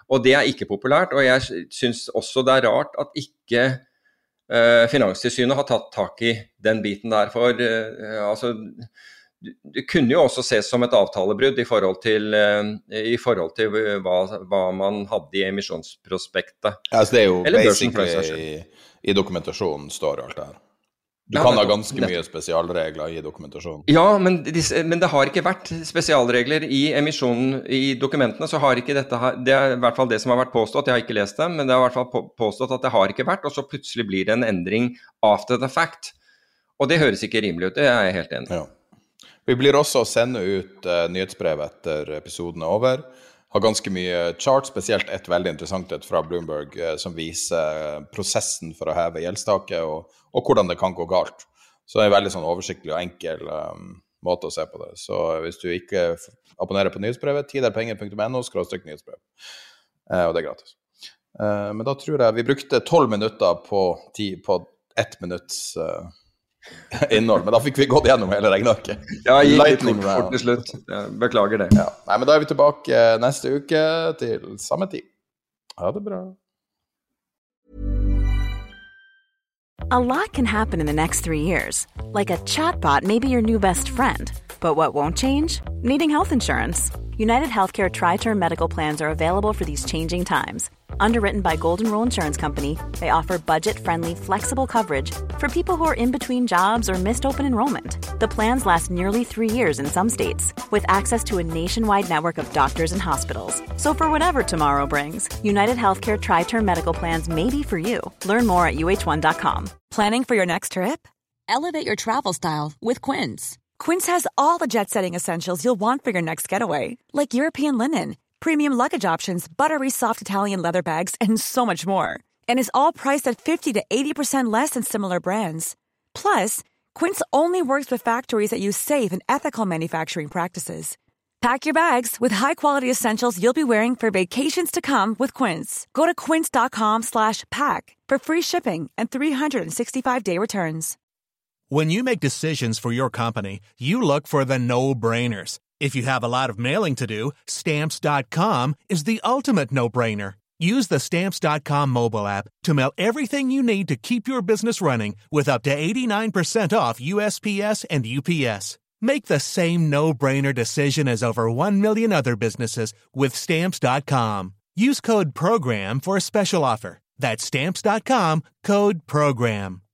Speaker 7: Og det er ikke populært, og jeg synes også det er rart at ikke uh, Finanstilsynet har tatt tak i den biten der, for uh, altså, det kunne jo også ses som et avtalebrudd i forhold til, uh, i forhold til hva, hva man hadde i emisjonsprospektet.
Speaker 6: Ja, altså det er jo Eller basically i, i dokumentasjonen står alt det her. Du
Speaker 7: ja,
Speaker 6: kan
Speaker 7: det,
Speaker 6: ha ganske
Speaker 7: det,
Speaker 6: mye spesialregler i dokumentasjonen.
Speaker 7: Ja, men, disse, men det har ikke vært spesialregler i emisjonen i dokumentene, så har ikke dette, det er i hvert fall det som har vært påstått, jeg har ikke lest dem, men det har i hvert fall påstått at det har ikke vært, og så plutselig blir det en endring after the fact. Og det høres ikke rimelig ut, det er jeg helt enig i.
Speaker 6: Ja. Vi blir også å sende ut uh, nyhetsbrev etter episoden er over. Har ganske mye chart, spesielt et veldig interessant et fra Bloomberg uh, som viser prosessen for å heve gjeldstaket og og hvordan det kan gå galt. Så det er en veldig sånn oversiktlig og enkel um, måte å se på det. Så hvis du ikke abonnerer på nyhetsbrevet, tiderpenger punktum no skråstrek nyhetsbrev. Eh, og det er gratis. Eh, men da tror jeg vi brukte tolv minutter på, ti, på ett minutts uh, innhold, men da fikk vi gått gjennom hele regnarket.
Speaker 7: Ja, jeg gikk litt fort til slutt. Jeg beklager det.
Speaker 6: Ja. Nei, men da er vi tilbake neste uke til samme tid. Ha det bra.
Speaker 8: A lot can happen in the next three years. Like a chatbot may be your new best friend. But what won't change? Needing health insurance. United Healthcare Tri-Term Medical Plans are available for these changing times. Underwritten by Golden Rule Insurance Company, they offer budget-friendly, flexible coverage for people who are in between jobs or missed open enrollment. The plans last nearly three years in some states, with access to a nationwide network of doctors and hospitals. So for whatever tomorrow brings, United Healthcare Tri-Term Medical Plans may be for you. Learn more at U H one dot com.
Speaker 9: Planning for your next trip? Elevate your travel style with Quince. Quince has all the jet-setting essentials you'll want for your next getaway, like European linen, premium luggage options, buttery soft Italian leather bags, and so much more. And is all priced at fifty to eighty percent less than similar brands. Plus, Quince only works with factories that use safe and ethical manufacturing practices. Pack your bags with high-quality essentials you'll be wearing for vacations to come with Quince. Go to quince.com slash pack for free shipping and three sixty-five day returns.
Speaker 10: When you make decisions for your company, you look for the no-brainers. If you have a lot of mailing to do, Stamps dot com is the ultimate no-brainer. Use the Stamps dot com mobile app to mail everything you need to keep your business running with up to eighty-nine percent off U S P S and U P S. Make the same no-brainer decision as over one million other businesses with Stamps dot com. Use code PROGRAM for a special offer. That's Stamps dot com, code PROGRAM.